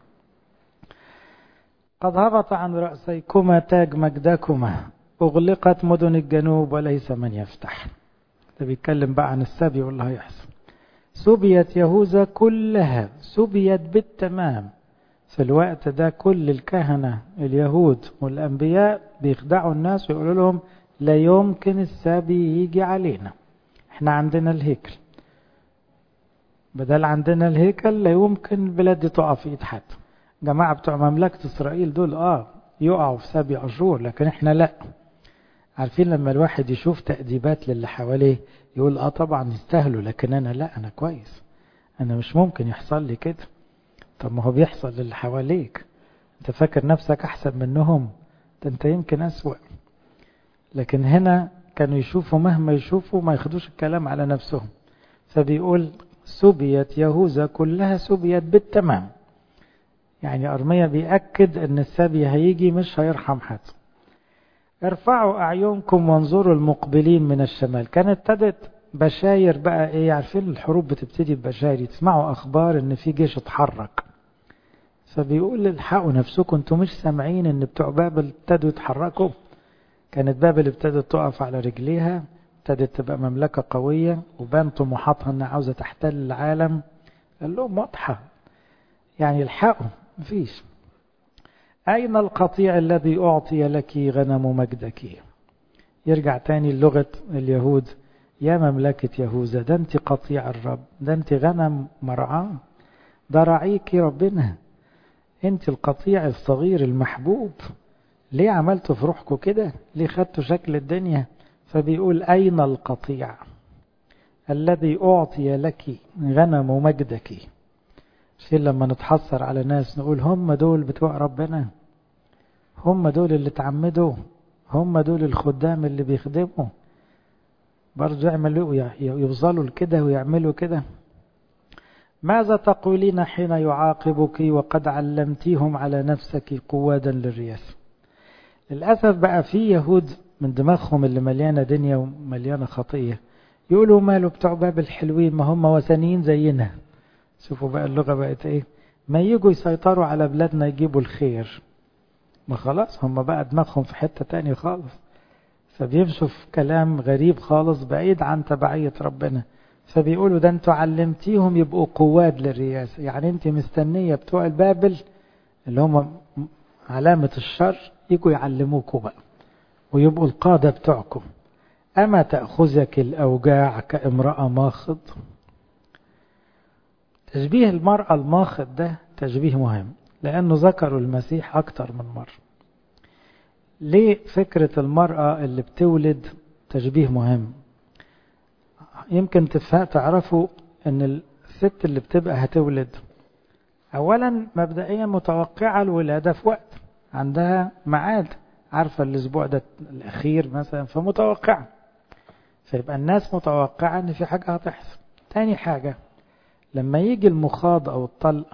قد هبط عن رأسيكما تاج مجدكما، أغلقت مدن الجنوب وليس من يفتح. ده بيتكلم بقى عن السبي واللي هيحصل. سبيت يهوذا كلها، سبيت بالتمام. في الوقت ده كل الكهنة اليهود والأنبياء بيخدعوا الناس ويقولوا لهم لا يمكن السبي يجي علينا، احنا عندنا الهيكل. بدل عندنا الهيكل لا يمكن البلاد دي تقع في ايد حد. جماعة بتوع مملكة إسرائيل دول اه يقعوا في سبي أشور، لكن احنا لا. عارفين لما الواحد يشوف تأديبات للي حواليه يقول اه طبعا يستاهلوا، لكن انا لا، انا كويس، انا مش ممكن يحصل لي كده. طب ما هو بيحصل للي حواليك، انت فاكر نفسك احسن منهم؟ ده انت يمكن اسوأ. لكن هنا كانوا يشوفوا مهما يشوفوا ما ياخدوش الكلام على نفسهم. فبيقول سبيت يهوذا كلها سبيت بالتمام. يعني أرميا بيأكد ان السبي هيجي مش هيرحم حد. ارفعوا أعينكم وانظروا المقبلين من الشمال. كانت ابتدت بشاير بقى ايه، عارفين الحروب بتبتدي ببشاير، تسمعوا اخبار ان في جيش اتحرك. فبيقول الحقوا نفسكم، انتوا مش سامعين ان بتوع بابل ابتدوا يتحركوا؟ كانت بابل ابتدت تقف على رجليها، ابتدت تبقى مملكة قوية وبان طموحاتها انها عاوزة تحتل العالم. قال لهم واضحة، يعني الحقوا مفيش. أين القطيع الذي أعطي لك غنم مجدك؟ يرجع تاني لغة اليهود، يا مملكة يهوذا ده انت قطيع الرب، ده انت غنم مرعاه، ده رعيك ربنا، انت القطيع الصغير المحبوب. ليه عملتوا في روحكم كده؟ ليه خدتوا شكل الدنيا؟ فبيقول أين القطيع الذي أعطي لك غنم مجدك. شيء لما نتحسر على ناس نقول هم دول بتوع ربنا، هم دول اللي تعمدوا، هم دول الخدام اللي بيخدموا، برضو يعملوا يوصلوا لكده ويعملوا كده. ماذا تقولين حين يعاقبك وقد علمتيهم على نفسك قوادا للرياسة؟ للأسف بقى في يهود من دماغهم اللي مليانة دنيا ومليانة خطية يقولوا ماله بتوع بابل حلوين، ما هم وثنيين زينا. شوفوا بقى اللغة بقت ايه، ما يجوا يسيطروا على بلادنا يجيبوا الخير، ما خلاص هم بقى دماغهم في حتة تانية خالص. فبيمشوا في كلام غريب خالص بعيد عن تبعية ربنا. فبيقولوا ده انتوا علمتيهم يبقوا قواد للرياسة، يعني انت مستنية بتوع البابل اللي هم علامة الشر يجوا يعلموكوا بقى ويبقوا القادة بتوعكم. أما تأخذك الأوجاع كامرأة ماخض؟ تشبيه المرأة الماخض ده تشبيه مهم، لأنه ذكروا المسيح أكتر من مرة. ليه فكرة المرأة اللي بتولد تشبيه مهم؟ يمكن تعرفوا أن الست اللي بتبقى هتولد أولا مبدئيا متوقعة الولادة في وقت، عندها معاد، عارفة الأسبوع ده الأخير مثلا فمتوقعة، فيبقى الناس متوقعة أن في حاجة هتحصل. تاني حاجة لما يجي المخاض أو الطلق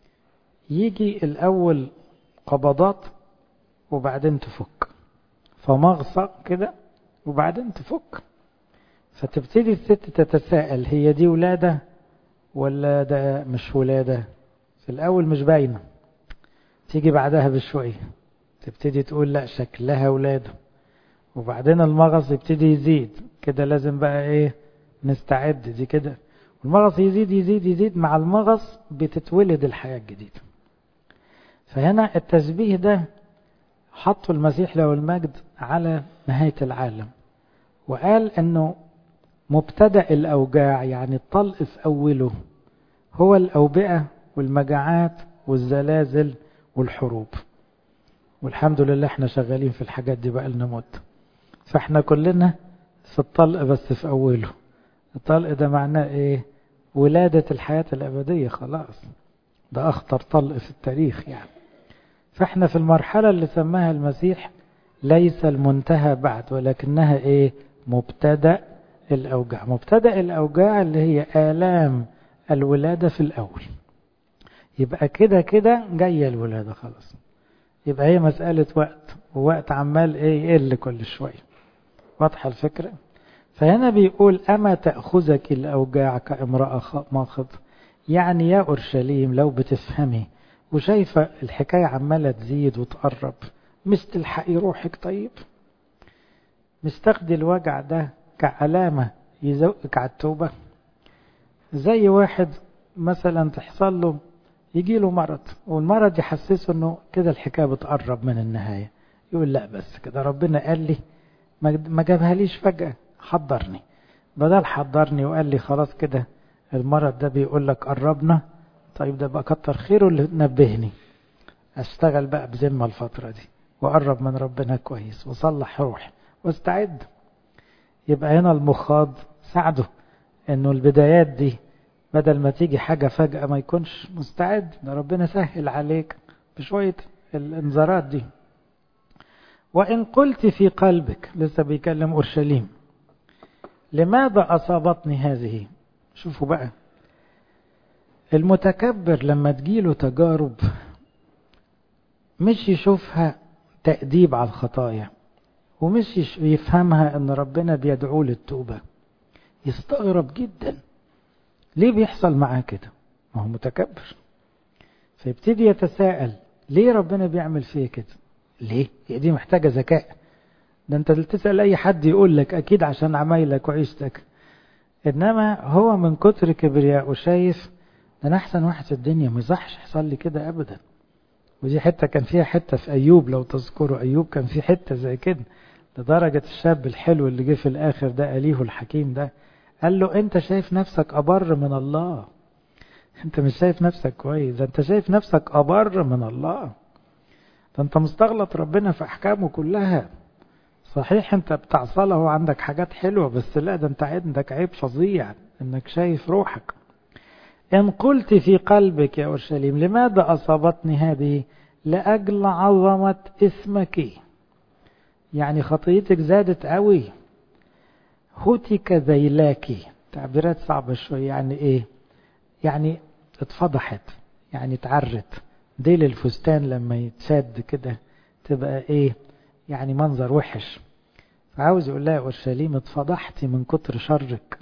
يجي الأول قبضات وبعدين تفك، فمغصة كده وبعدين تفك. فتبتدي الست تتساءل هي دي ولادة ولا ده مش ولادة؟ في الأول مش باينة، تيجي بعدها بشوية تبتدي تقول لا شكلها ولادة، وبعدين المغص يبتدي يزيد كده، لازم بقى ايه نستعد دي كده، والمغص يزيد يزيد يزيد، مع المغص بتتولد الحياة الجديدة. فهنا التشبيه ده حطوا المسيح له المجد على نهاية العالم، وقال انه مبتدأ الأوجاع يعني الطلق في أوله هو الأوبئة والمجاعات والزلازل والحروب. والحمد لله احنا شغالين في الحاجات دي بقى لنا مدة، فاحنا كلنا في الطلق بس في أوله. الطلق ده معناه ايه؟ ولادة الحياة الأبدية، خلاص ده أخطر طلق في التاريخ يعني. فاحنا في المرحلة اللي سماها المسيح ليس المنتهى بعد، ولكنها ايه؟ مبتدأ الأوجاع. مبتدأ الأوجاع اللي هي آلام الولادة في الأول. يبقى كده كده جاية الولادة خلاص، يبقى هي مسألة وقت، ووقت عمال ايه يقل كل شوية. واضحة الفكرة؟ فهنا بيقول أما تأخذك الأوجاع كامرأة ماخض، يعني يا أورشليم لو بتفهمي وشايفة الحكاية عمالة تزيد وتقرب، مستلحقي روحك طيب، مستخدي الوجع ده كعلامة يزوقك على التوبة. زي واحد مثلا تحصل له يجي له مرض، والمرض يحسسه انه كده الحكاية بتقرب من النهاية، يقول لا بس كده ربنا قال لي ما جابها ليش فجأة، حضرني، بدل حضرني وقال لي خلاص كده المرض ده بيقول لك قربنا، طيب ده بقى كتر خيره اللي نبهني، اشتغل بقى بذمة الفترة دي وقرب من ربنا كويس وصلح روحي واستعد. يبقى هنا المخاض ساعده انه البدايات دي بدل ما تيجي حاجة فجأة ما يكونش مستعد، ده ربنا سهل عليك بشوية الانذارات دي. وإن قلت في قلبك، لسه بيكلم أورشليم، لماذا أصابتني هذه؟ شوفوا بقى، المتكبر لما تجيله تجارب مش يشوفها تأديب على الخطايا، ومش يفهمها ان ربنا بيدعوه للتوبة، يستغرب جدا ليه بيحصل معاه كده، ما هو متكبر. فيبتدي يتساءل ليه ربنا بيعمل فيه كده، ليه؟ هي دي محتاجة ذكاء. ده انت تسأل اي حد يقول لك اكيد عشان عمايلك وعيشتك، انما هو من كتر كبرياء وشايف ده انا احسن واحد في الدنيا، ما يصحش يحصل لي كده ابدا. ودي حتة كان فيها حتة في ايوب، لو تذكروا ايوب كان في حتة زي كده، لدرجة الشاب الحلو اللي جه في الاخر ده أليه الحكيم ده قال له انت شايف نفسك ابر من الله، انت مش شايف نفسك كويس، ده انت شايف نفسك ابر من الله، ده انت مستغلط ربنا في احكامه كلها. صحيح انت بتاع صلاة وعندك حاجات حلوة، بس لا، ده انت عندك عيب فظيع انك شايف روحك. إن قلت في قلبك يا أورشليم لماذا أصابتني هذه، لأجل عظمة اسمك، يعني خطيتك زادت قوي. هتك ذيلاكي، تعبيرات صعبة شوية، يعني إيه؟ يعني اتفضحت، يعني اتعرت. ديل الفستان لما يتشد كده تبقى إيه؟ يعني منظر وحش. فعاوز يقول لها يا أورشليم اتفضحتي من كتر شرك،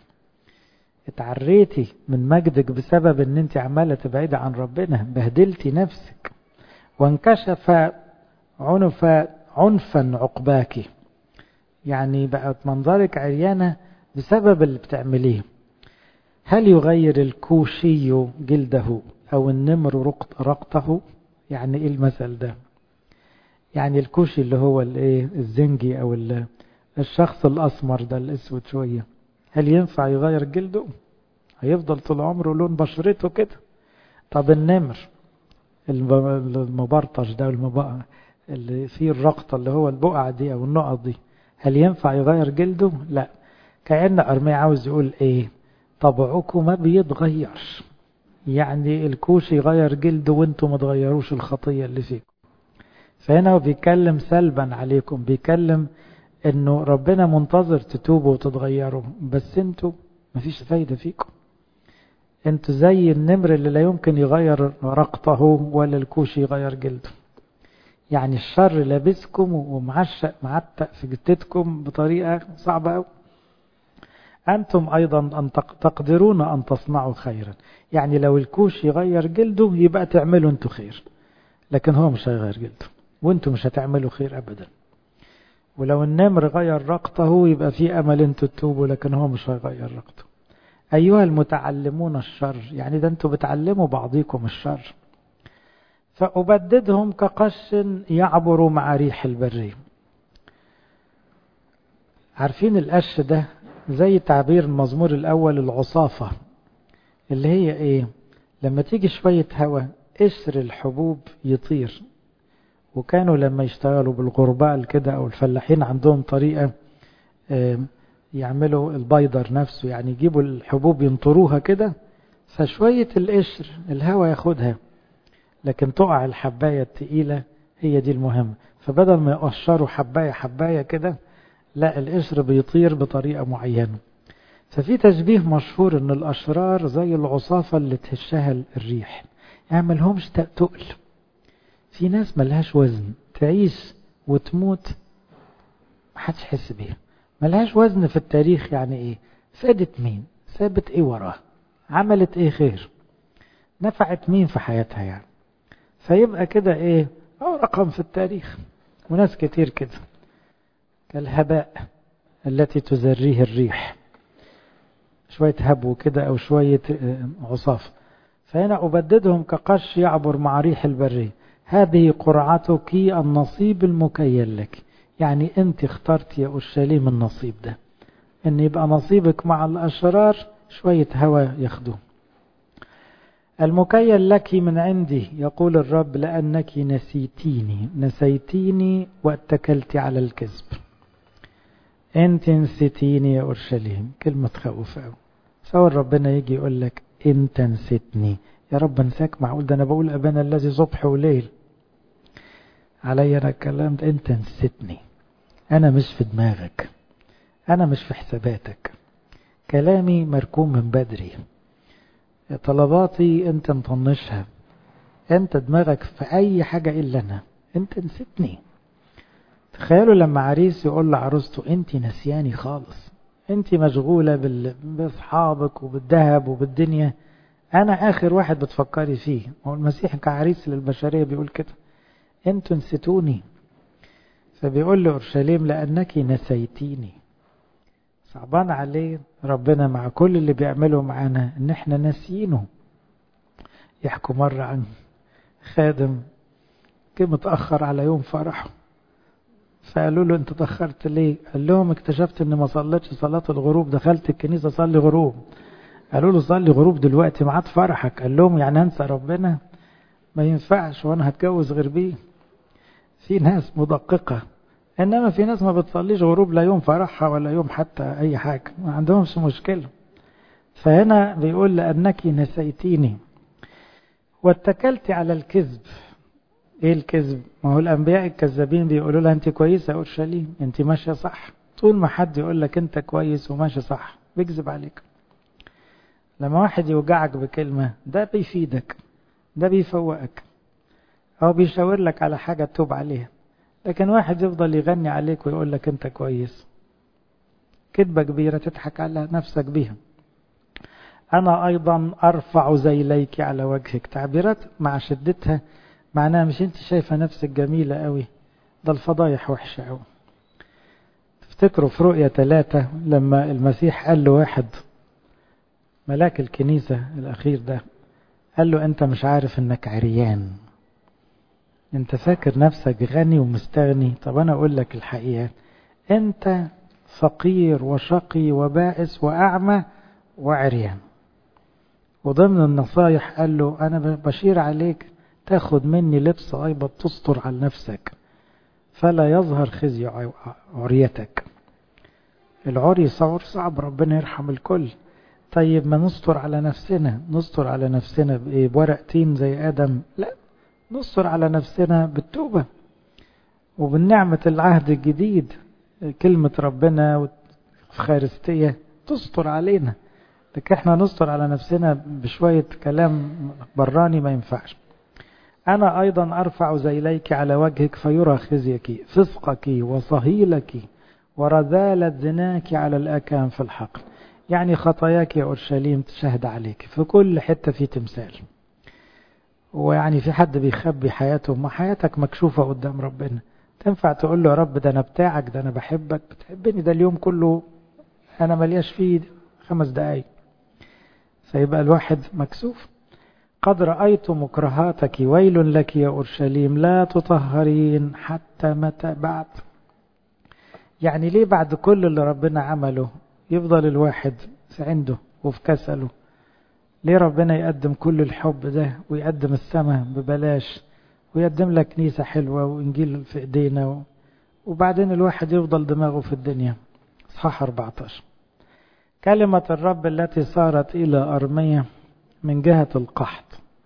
اتعريتي من مجدك بسبب ان انت عمالة تبعيدي عن ربنا، بهدلتي نفسك. وانكشف عنف عنفا عقباك، يعني بقت منظرك عريانة بسبب اللي بتعمليه. هل يغير الكوشي جلده او النمر رقطه؟ يعني ايه المثل ده؟ يعني الكوشي اللي هو الايه الزنجي او الشخص الاسمر ده الاسود شوية، هل ينفع يغير جلده؟ هيفضل طول عمره لون بشرته كده. طب النمر المبرطش ده المبقى اللي فيه الرقطة اللي هو البقعة دي او النقط دي، هل ينفع يغير جلده؟ لا. كأن أرميا عاوز يقول ايه؟ طبعكم ما بيتغيرش، يعني الكوش يغير جلده وانتم ما تغيروش الخطية اللي فيكم. فهنا هو بيتكلم سلبا عليكم، بيتكلم انه ربنا منتظر تتوبوا وتتغيروا، بس انتوا مفيش فايدة فيكم، انتوا زي النمر اللي لا يمكن يغير رقطه ولا الكوش يغير جلده. يعني الشر لابسكم ومعشق معتق في جتتكم بطريقة صعبة قوي. أنتم أيضا أن تقدرون أن تصنعوا خيرا، يعني لو الكوش يغير جلده يبقى تعملوا انتوا خير، لكن هو مش هيغير جلده وانتوا مش هتعملوا خير أبدا. ولو النمر غير رقطه يبقى في أمل انتوا تتوبوا، لكن هو مش هيغير رقطه. أيها المتعلمون الشر، يعني ده انتوا بتعلموا بعضيكم الشر. فأبددهم كقش يعبر مع ريح البرية. عارفين القش ده زي تعبير المزمور الأول العصافة، اللي هي ايه؟ لما تيجي شوية هواء قشر الحبوب يطير. وكانوا لما يشتغلوا بالغربال كده أو الفلاحين عندهم طريقة يعملوا البيضر نفسه، يعني يجيبوا الحبوب ينطروها كده، فشوية القشر الهواء ياخدها، لكن تقع الحباية التقيلة هي دي المهمة. فبدل ما يقشروا حباية حباية كده، لا، القشر بيطير بطريقة معينة. ففي تشبيه مشهور ان الاشرار زي العصافة اللي تهشها الريح، يعني ملهمش تقل. في ناس ملهاش وزن، تعيش وتموت محدش حس بيها، ملهاش وزن في التاريخ. يعني ايه؟ فادت مين؟ سابت ايه وراها؟ عملت ايه خير؟ نفعت مين في حياتها؟ يعني فيبقى كده ايه؟ او رقم في التاريخ. وناس كتير كده كالهباء التي تزريه الريح، شوية هبو كده او شوية عصاف. فهنا أبددهم كقش يعبر مع ريح البرية. هذه قرعتك النصيب المكيل لك، يعني انت اخترت يا أورشليم النصيب ده، ان يبقى نصيبك مع الأشرار شوية هوا ياخدوه. المكيل لك من عندي يقول الرب، لأنك نسيتيني نسيتيني واتكلت على الكذب. انت نسيتيني يا أورشليم، كلمة تخوف قوي. صور ربنا يجي يقول لك انت نسيتني، يا رب انساك؟ معقول؟ ده انا بقول ابانا الذي صبح وليل. علي أنا الكلام ده؟ أنت نسيتني، أنا مش في دماغك، أنا مش في حساباتك، كلامي مركوم من بدري، طلباتي أنت مطنشها، أنت دماغك في أي حاجة إلا أنا، أنت نسيتني. تخيلوا لما عريس يقول لعروسته أنت نسياني خالص، أنت مشغولة بال... بأصحابك وبالذهب وبالدنيا، أنا آخر واحد بتفكري فيه. هو المسيح كعريس للبشرية بيقول كده، أنتوا نسيتوني. فبيقول لأورشليم لأنك نسيتيني. صعبان عليه ربنا مع كل اللي بيعمله معانا إن احنا ناسيينه. يحكوا مرة عن خادم كان متأخر على يوم فرحه، فقالوا له انت تأخرت ليه؟ قال لهم اكتشفت ان ما صليتش صلاة الغروب، دخلت الكنيسة صلي غروب. قالوا له صلي غروب دلوقتي ميعاد فرحك. قال لهم يعني انسى ربنا؟ ما ينفعش، وانا هتجوز غير بيه. في ناس مدققة، انما في ناس ما بتصليش غروب لا يوم فرحها ولا يوم حتى اي حاجة، ما عندهمش مشكلة. فهنا بيقول لأنك نسيتيني واتكلت على الكذب. ايه الكذب؟ ما هو الانبياء الكذابين بيقولوا لها انت كويسه يا اورشليم، انت ماشيه صح. طول ما حد يقول لك انت كويس وماشي صح بيكذب عليك. لما واحد يوجعك بكلمه ده بيفيدك، ده بيفوقك، او بيشاور لك على حاجه تتوب عليها. لكن واحد يفضل يغني عليك ويقول لك انت كويس، كذبه كبيره تضحك على نفسك بيها. انا ايضا ارفع ذيليك على وجهك. تعبيرات مع شدتها معناها مش انت شايفة نفسك جميلة قوي، ده الفضايح وحشة قوي. تفتكروا في رؤية ثلاثة لما المسيح قال له واحد ملاك الكنيسة الأخير ده، قال له أنت مش عارف أنك عريان، أنت فاكر نفسك غني ومستغني. طب أنا أقول لك الحقيقة، أنت فقير وشقي وبائس وأعمى وعريان. وضمن النصايح قال له أنا بشير عليك تاخد مني لبس أيضا تستر على نفسك فلا يظهر خزي عريتك. العري صعب صعب، ربنا يرحم الكل. طيب ما نستر على نفسنا، نستر على نفسنا بإيه؟ بورق تين زي آدم؟ لا، نستر على نفسنا بالتوبة وبالنعمة العهد الجديد، كلمة ربنا والخارستية تستر علينا. لكن احنا نستر على نفسنا بشوية كلام براني ما ينفعش. أنا أيضا أرفع ذيليك على وجهك فيرى خزيك، فسقك وصهيلك ورذالة زناك على الأكام في الحقل. يعني خطاياك يا أورشليم تشهد عليك، في كل حتة في تمثال. ويعني في حد بيخبي حياته؟ ما حياتك مكشوفة قدام ربنا. تنفع تقول له يا رب ده أنا بتاعك، ده أنا بحبك، بتحبني، ده اليوم كله أنا ملياش فيه خمس دقايق. فيبقى الواحد مكسوف. قد رأيت مكرهاتك، ويل لك يا أورشليم لا تطهرين حتى متى بعد. يعني ليه بعد كل اللي ربنا عمله يفضل الواحد عنده وفي كسله؟ ليه ربنا يقدم كل الحب ده ويقدم السماء ببلاش ويقدم لك كنيسة حلوة وإنجيل في إيدينا، وبعدين الواحد يفضل دماغه في الدنيا؟ اصحاح أربعة عشر. كلمة الرب التي صارت إلى أرمية من جهة القحط.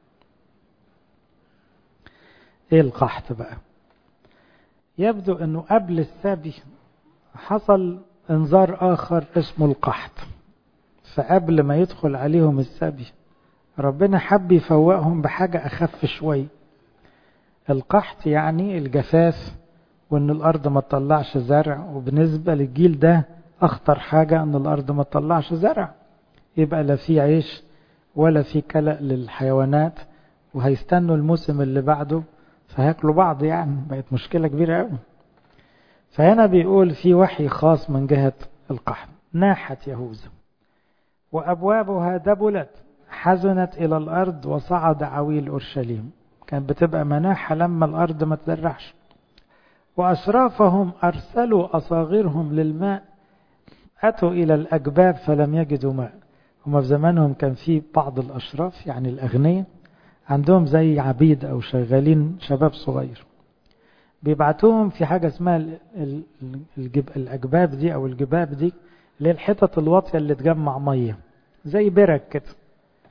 ايه القحط بقى؟ يبدو انه قبل السبي حصل انذار اخر اسمه القحط. فقبل ما يدخل عليهم السبي ربنا حب يفوقهم بحاجة اخف شوي. القحط يعني الجفاف، وان الارض ما تطلعش زرع، وبالنسبة للجيل ده اخطر حاجة ان الارض ما تطلعش زرع، يبقى لا في عيش ولا في كلأ للحيوانات، وهيستنوا الموسم اللي بعده فهياكلوا بعض. يعني بقت مشكلة كبيرة قوي. فهنا بيقول في وحي خاص من جهة القحط. ناحت يهوذا وأبوابها دبلت، حزنت إلى الأرض وصعد عويل أورشليم. كانت بتبقى مناحة لما الأرض ما تزرعش. وأشرافهم أرسلوا أصاغرهم للماء، أتوا إلى الأجباب فلم يجدوا ماء. هم في زمانهم كان في بعض الأشراف يعني الأغنياء عندهم زي عبيد أو شغالين شباب صغير، بيبعتوهم في حاجة اسمها الأجباب دي أو الجباب دي، اللي هي الحتت الواطية اللي تجمع مية زي برك كده.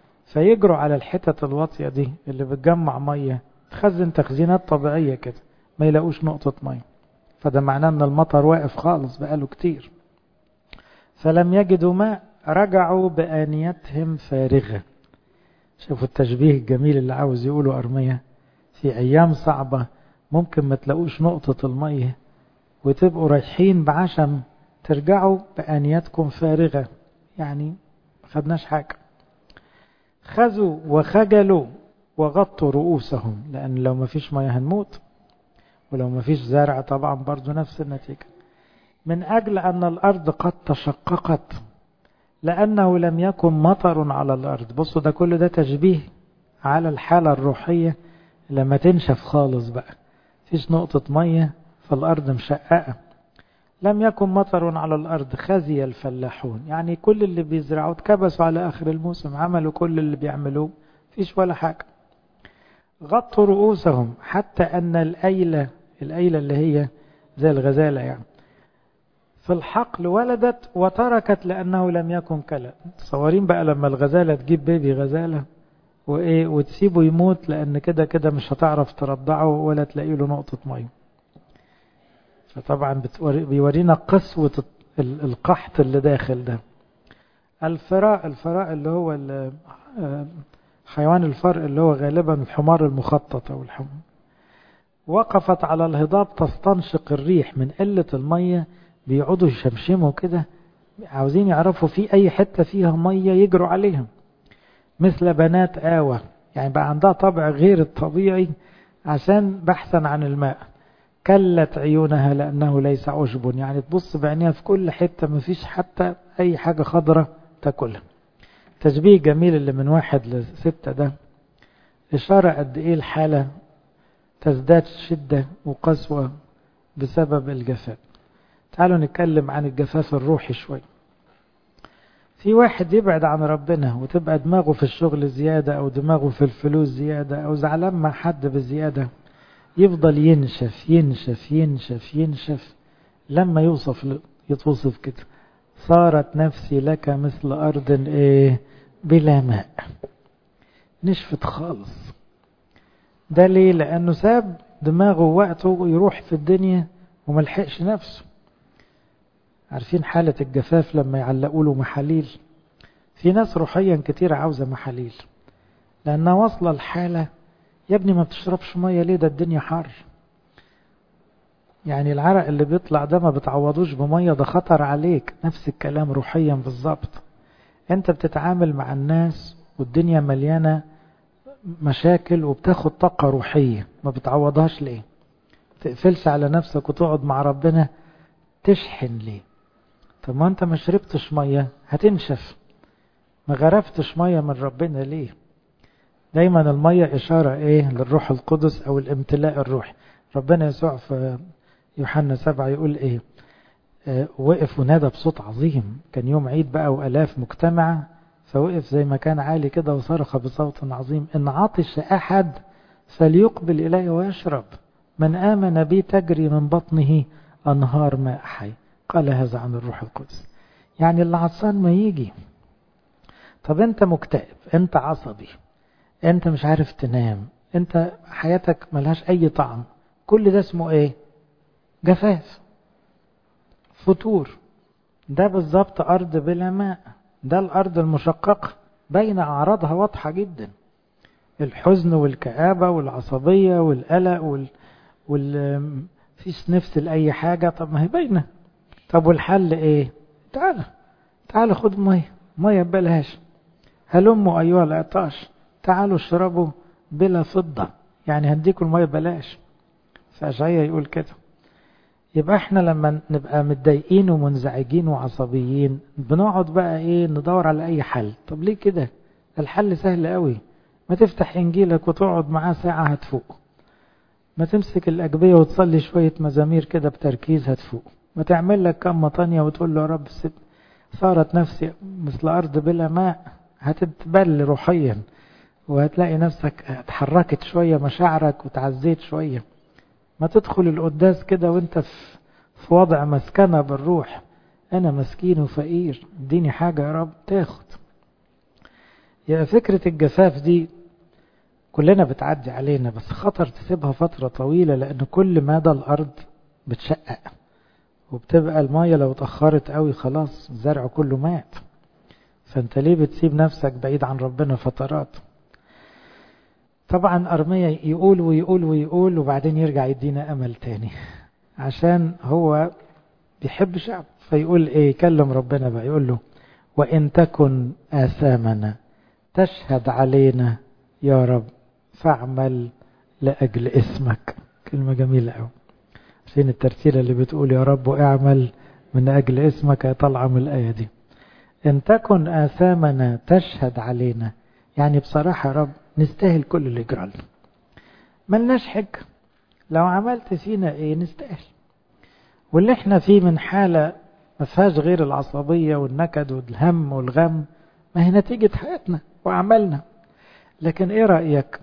فيجروا على الحتت الواطية دي اللي بتجمع مية، تخزن تخزينات طبيعية كده، ما يلاقوش نقطة مية، فده معناه ان المطر واقف خالص بقاله كتير. فلم يجدوا ماء رجعوا بآنيتهم فارغة. شوفوا التشبيه الجميل اللي عاوز يقوله أرميا، في أيام صعبة ممكن ما تلاقوش نقطة المية وتبقوا رايحين بعشم، ترجعوا بآنيتكم فارغة، يعني خدناش حاجة. خذوا وخجلوا وغطوا رؤوسهم، لأن لو ما فيش مية هنموت، ولو ما فيش زرع طبعا برضو نفس النتيجة. من أجل أن الأرض قد تشققت لأنه لم يكن مطر على الأرض. بصوا ده كله ده تشبيه على الحالة الروحية لما تنشف خالص بقى، فيش نقطة مية فالأرض مشققة. لم يكن مطر على الأرض خزي الفلاحون، يعني كل اللي بيزرعوا اتكبسوا على آخر الموسم، عملوا كل اللي بيعملوه فيش ولا حاجة. غطوا رؤوسهم حتى أن الأيلة، الأيلة اللي هي زي الغزالة يعني، في الحقل ولدت وتركت لأنه لم يكن كلى. تصورين بقى لما الغزالة تجيب بيبي غزالة وإيه وتسيبه يموت، لأن كده كده مش هتعرف ترضعه ولا تلاقي له نقطة مية. فطبعا بيورينا قسوة القحط اللي داخل ده. الفراء، الفراء اللي هو حيوان الفرء اللي هو غالبا الحمار المخطط أو الحمار، وقفت على الهضاب تستنشق الريح. من قلة المية بيقعدوا يشمشموا كده، عاوزين يعرفوا في أي حتة فيها مية يجروا عليها. مثل بنات آوى، يعني بقى عندها طبع غير الطبيعي عشان بحثا عن الماء. كلت عيونها لأنه ليس عشب، يعني تبص بعينيها في كل حتة مفيش حتى أي حاجة خضرة تاكلها. تشبيه جميل اللي من واحد لستة ده، إشارة قد إيه الحالة تزداد شدة وقسوة بسبب الجفاف. تعالوا نتكلم عن الجفاف الروحي شوي. في واحد يبعد عن ربنا وتبقى دماغه في الشغل زيادة أو دماغه في الفلوس زيادة أو زعلان مع حد بزيادة، يفضل ينشف ينشف ينشف ينشف لما يوصف يتوصف كده: صارت نفسي لك مثل أرض إيه بلا ماء. نشفت خالص. ده ليه؟ لأنه ساب دماغه وقته يروح في الدنيا وملحقش نفسه. عارفين حالة الجفاف لما يعلقوا له محاليل؟ في ناس روحيا كتير عاوزة محاليل لأنها واصلة الحالة: يا ابني ما بتشربش مية ليه؟ ده الدنيا حر. يعني العرق اللي بيطلع ده ما بتعوضوش بمية، ده خطر عليك. نفس الكلام روحيا بالظبط. انت بتتعامل مع الناس والدنيا مليانة مشاكل وبتاخد طاقة روحية، ما بتعوضهاش ليه؟ تقفلش على نفسك وتقعد مع ربنا تشحن ليه؟ طب ما انت ما شربتش مية هتنشف، ما غرفتش مية من ربنا ليه؟ دايما المية إشارة إيه؟ للروح القدس أو الامتلاء الروحي. ربنا يسوع في يوحنا سبعة يقول إيه؟ آه وقف ونادى بصوت عظيم، كان يوم عيد بقى وألاف مجتمعة، فوقف زي ما كان عالي كده وصرخ بصوت عظيم: إن عطش أحد فليقبل إلي ويشرب، من آمن بي تجري من بطنه أنهار ماء حي. قال هذا عن الروح القدس. يعني اللي عطشان ما يجي. طب أنت مكتئب، أنت عصبي، أنت مش عارف تنام، أنت حياتك ملهاش أي طعم، كل ده اسمه إيه؟ جفاف، فتور. ده بالظبط أرض بلا ماء. ده الأرض المشققة بين أعراضها واضحة جدا: الحزن والكآبة والعصبية والقلق وال... وال... فيش نفس لأي حاجة. طب ما هي باينة. طب والحل إيه؟ تعال تعال خد مية، مية ببلاش. هلموا أيها العطاش تعالوا اشربوا بلا فضة، يعني هديكوا المية ببلاش. فأشعياء يقول كده. يبقى احنا لما نبقى متضايقين ومنزعجين وعصبيين بنقعد بقى ايه ندور على اي حل. طب ليه كده؟ الحل سهل قوي. ما تفتح انجيلك وتقعد معاه ساعة هتفوق. ما تمسك الاجبية وتصلي شوية مزامير كده بتركيز هتفوق. ما تعمل لك كم مطانية وتقول له يا رب ست صارت نفسي مثل ارض بلا ماء، هتتبل روحيا وهتلاقي نفسك اتحركت شوية مشاعرك وتعزيت شوية. ما تدخل القداس كده وانت في وضع مسكنة بالروح: انا مسكين وفقير، اديني حاجة يا رب، تاخد. يبقى فكرة الجفاف دي كلنا بتعدي علينا، بس خطر تسيبها فترة طويلة، لأن كل مدى الأرض بتشقق وبتبقى المية لو اتأخرت قوي خلاص الزرع كله مات. فانت ليه بتسيب نفسك بعيد عن ربنا فترات؟ طبعا أرميا يقول ويقول ويقول وبعدين يرجع يدينا أمل تاني، عشان هو بيحب شعب. فيقول ايه؟ يكلم ربنا بقى يقول له: وإن تكن آثامنا تشهد علينا يا رب فاعمل لأجل اسمك. كلمة جميلة قوي. فين الترتيلة اللي بتقول يا رب اعمل من أجل اسمك؟ طالعة من الآية دي. إن تكن آثامنا تشهد علينا، يعني بصراحة يا رب نستاهل كل اللي يجرى لنا، ملناش حج، لو عملت فينا ايه نستاهل. واللي احنا فيه من حالة ما فيهاش غير العصبية والنكد والهم والغم، ما هي نتيجة حياتنا وعملنا. لكن ايه رأيك؟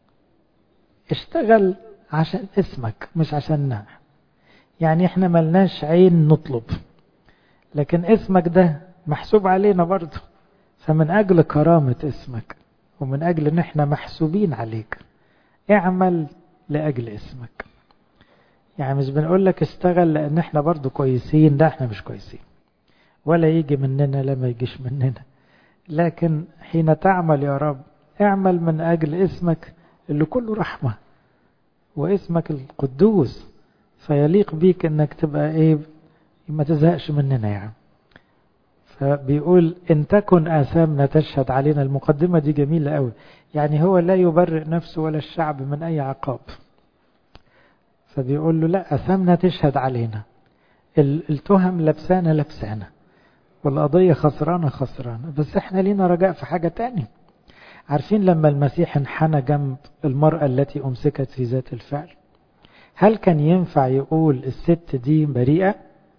اشتغل عشان اسمك مش عشاننا. يعني احنا ملناش عين نطلب، لكن اسمك ده محسوب علينا برضه. فمن اجل كرامة اسمك ومن اجل ان احنا محسوبين عليك اعمل لأجل اسمك. يعني مش بنقول لك اشتغل لان احنا برضو كويسين، لا احنا مش كويسين ولا يجي مننا لما يجيش مننا، لكن حين تعمل يا رب اعمل من اجل اسمك اللي كله رحمة واسمك القدوس، فيليق بيك انك تبقى ايه، ما تزهقش مننا يعني. فبيقول إن تكن آثامنا تشهد علينا. المقدمة دي جميلة قوي، يعني هو لا يبرئ نفسه ولا الشعب من أي عقاب. فبيقول له لا، آثامنا تشهد علينا، التهم لبسانة لبسانة والقضية خسرانة خسرانة، بس احنا لينا رجاء في حاجة تانية. عارفين لما المسيح انحنى جنب المرأة التي أمسكت في ذات الفعل، هل كان ينفع يقول الست دي بريئة؟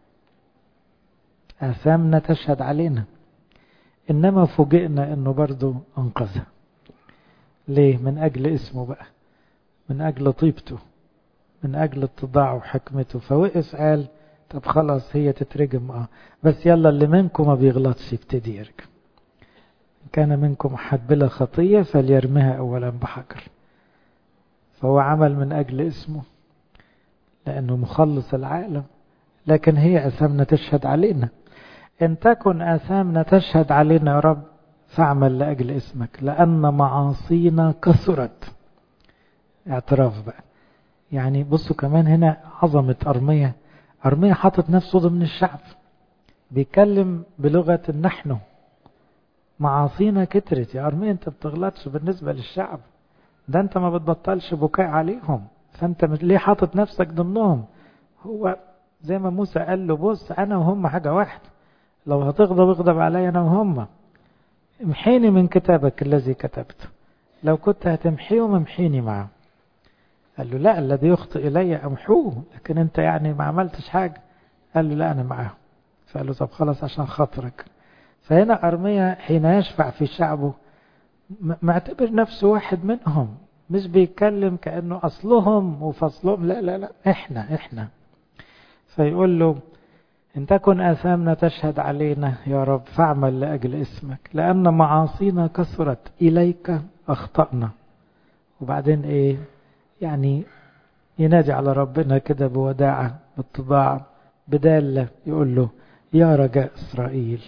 آثامنا تشهد علينا. إنما فوجئنا إنه برضو أنقذها. ليه؟ من أجل اسمه بقى، من أجل طيبته، من أجل اتضاعه وحكمته. فوقف قال طب خلاص هي تترجم اه بس يلا اللي منكم ما بيغلطش يبتدي يرجم. كان منكم أحد بلا خطية فليرمها أولا بحجر. فهو عمل من أجل اسمه لأنه مخلص العالم. لكن هي آثامنا تشهد علينا. إن تكن آثامنا تشهد علينا يا رب فاعمل لأجل اسمك، لأن معاصينا كثرت. اعتراف بقى. يعني بصوا كمان هنا عظمة أرميا. أرميا حاطط نفسه ضمن الشعب، بيتكلم بلغة نحن. معاصينا كترت يا أرميا، انت بتغلطش بالنسبة للشعب ده، انت ما بتبطلش بكاء عليهم، فانت ليه حاطط نفسك ضمنهم؟ هو زي ما موسى قال له بص انا وهم حاجة واحدة، لو هتغضب اغضب علي انا وهم، امحيني من كتابك الذي كتبته، لو كنت هتمحيهم امحيني معه. قال له لا، الذي يخطئ الي امحوه، لكن انت يعني ما عملتش حاجة. قال له لا انا معه. فقال له طب خلاص عشان خاطرك. فهنا أرميا حين يشفع في شعبه معتبر نفسه واحد منهم، مش بيتكلم كأنه أصلهم وفصلهم، لا لا لا احنا احنا. فيقول له إن تكن آثامنا تشهد علينا يا رب فاعمل لأجل اسمك، لأن معاصينا كثرت إليك أخطأنا. وبعدين إيه يعني؟ ينادي على ربنا كده بوداعة باتضاع بدالة، يقول له يا رجاء إسرائيل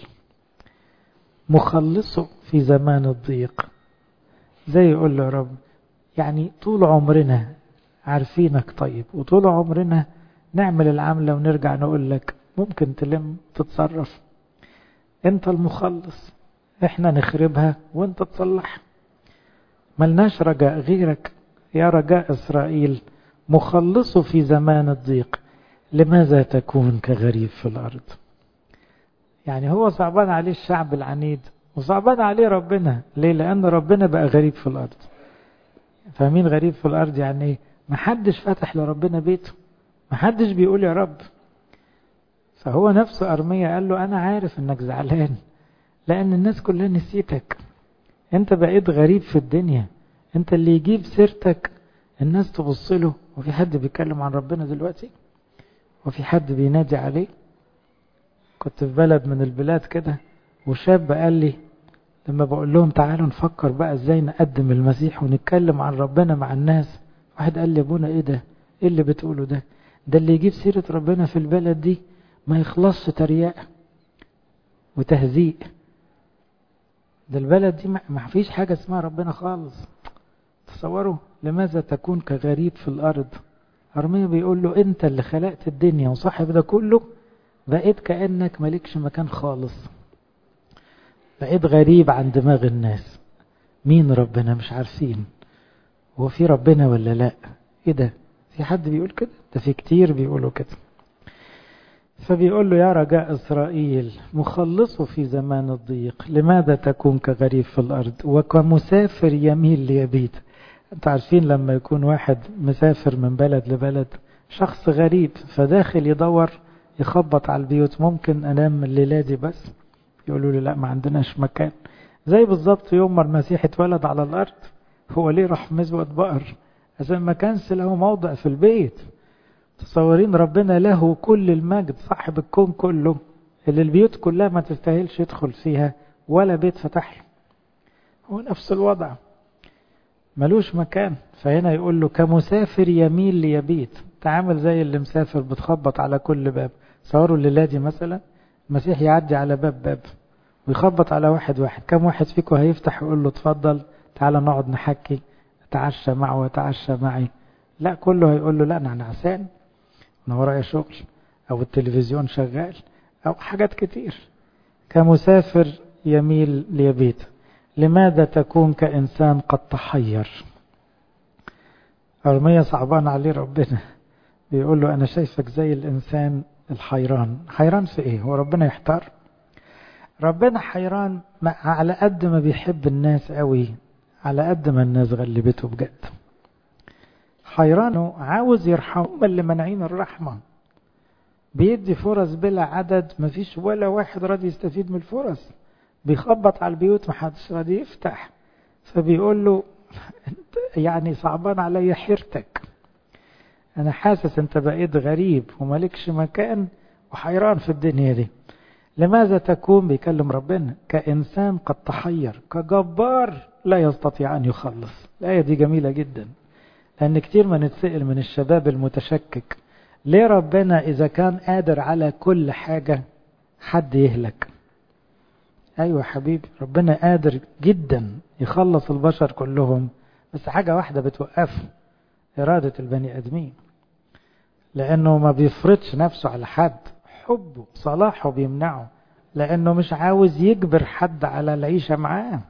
مخلصه في زمان الضيق. زي يقول له يا رب يعني طول عمرنا عارفينك طيب، وطول عمرنا نعمل العملة ونرجع نقول لك ممكن تلم تتصرف، انت المخلص، احنا نخربها وانت تصلح، ملناش رجاء غيرك يا رجاء إسرائيل مخلصه في زمان الضيق. لماذا تكون كغريب في الأرض؟ يعني هو صعبان عليه الشعب العنيد وصعبان عليه ربنا. ليه؟ لأن ربنا بقى غريب في الأرض. فمين غريب في الأرض؟ يعني محدش فتح لربنا بيته، محدش بيقول يا رب. فهو نفسه أرميا قال له أنا عارف أنك زعلان لأن الناس كلها نسيتك، أنت بقيت غريب في الدنيا، أنت اللي يجيب سيرتك الناس تبص له. وفي حد بيتكلم عن ربنا دلوقتي؟ وفي حد بينادي عليه؟ كنت في بلد من البلاد كده وشاب قال لي لما بقول لهم تعالوا نفكر بقى ازاي نقدم المسيح ونتكلم عن ربنا مع الناس، واحد قال لي ابونا ايه ده، ايه اللي بتقوله ده، ده اللي يجيب سيرة ربنا في البلد دي ما يخلصش ترياق وتهزيء، ده البلد دي ما فيش حاجة اسمها ربنا خالص. تصوروا لماذا تكون كغريب في الأرض. أرميا بيقول له انت اللي خلقت الدنيا وصاحب ده كله، بقيت كأنك مالكش مكان خالص، بقيت غريب عن دماغ الناس. مين ربنا؟ مش عارفين هو في ربنا ولا لا. ايه ده؟ في حد بيقول كده؟ ده في كتير بيقولوا كده. فبيقول له يا رجاء إسرائيل مخلصه في زمان الضيق، لماذا تكون كغريب في الأرض وكمسافر يميل ليبيت. انت عارفين لما يكون واحد مسافر من بلد لبلد، شخص غريب فداخل يدور يخبط على البيوت، ممكن انام الليلة دي بس، يقولوا لي لا ما عندناش مكان. زي بالظبط يوم ما المسيح اتولد على الأرض، هو ليه راح مزوة بقر؟ عشان ما كانش له موضع في البيت. تصورين ربنا له كل المجد، صاحب الكون كله، اللي البيوت كلها ما تستاهلش يدخل فيها ولا بيت فتح له، هو نفس الوضع ملوش مكان. فهنا يقول له كمسافر يميل ليبيت، تعامل زي اللي مسافر بتخبط على كل باب. صوروا الليلة دي مثلا المسيح يعدي على باب باب ويخبط على واحد واحد، كم واحد فيكم هيفتح ويقول له اتفضل تعالى نقعد نحكي اتعشى معه وتعشى معي؟ لا، كله هيقول له لا انا نعسان، انا ورايا شغل، او التلفزيون شغال، او حاجات كتير. كمسافر يميل ليبيت، لماذا تكون كإنسان قد تحير. أرميا صعبان عليه ربنا، بيقول له أنا شايفك زي الإنسان الحيران. حيران في إيه؟ هو ربنا يحتار؟ ربنا حيران على قد ما بيحب الناس قوي، على قد ما الناس غلبته بجد. حيرانه عاوز يرحم اللي منعين الرحمة، بيدي فرص بلا عدد، مفيش ولا واحد راضي يستفيد من الفرص، بيخبط على البيوت محدش راضي يفتح. فبيقول له يعني صعبان علي حيرتك، انا حاسس انت بقيت غريب ومالكش مكان وحيران في الدنيا دي. لماذا تكون، بيكلم ربنا، كإنسان قد تحير، كجبار لا يستطيع أن يخلص. الآية دي جميلة جدا، لأن كتير ما نتسأل من الشباب المتشكك، ليه ربنا إذا كان قادر على كل حاجة حد يهلك؟ أيوة حبيبي، ربنا قادر جدا يخلص البشر كلهم، بس حاجة واحدة بتوقفه، إرادة البني أدمين، لأنه ما بيفرضش نفسه على حد، حبه صلاحه بيمنعه، لأنه مش عاوز يجبر حد على العيشة معاه.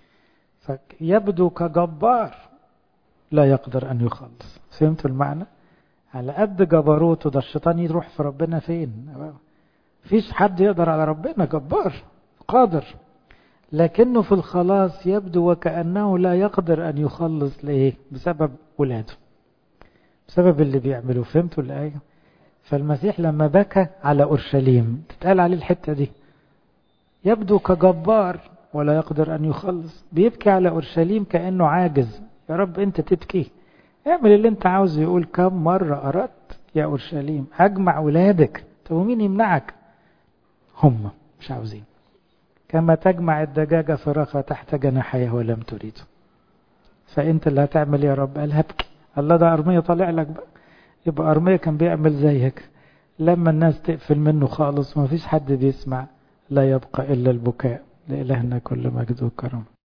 فيبدو كجبار لا يقدر أن يخلص. فهمتوا المعنى؟ على قد جبروته ده الشيطان يروح في ربنا فين؟ فيش حد يقدر على ربنا، جبار قادر، لكنه في الخلاص يبدو وكأنه لا يقدر أن يخلص. ليه؟ بسبب ولاده، بسبب اللي بيعملوا. فهمتوا الآية؟ فالمسيح لما بكى على أورشليم تتقال عليه الحتة دي، يبدو كجبار ولا يقدر أن يخلص، بيبكي على أورشليم كأنه عاجز. يا رب أنت تبكي، اعمل اللي أنت عاوز. يقول كم مرة أردت يا أورشليم أجمع ولادك، طب ومين يمنعك؟ هم مش عاوزين. كما تجمع الدجاجة فراخها تحت جناحيها ولم تريده، فأنت اللي هتعمل يا رب. قال هبكي. الله، ده أرميا طالع لك بقى. يبقى أرميا كان بيعمل زيك، لما الناس تقفل منه خالص وما فيش حد بيسمع، لا يبقى إلا البكاء. لإلهنا كل مجد وكرم.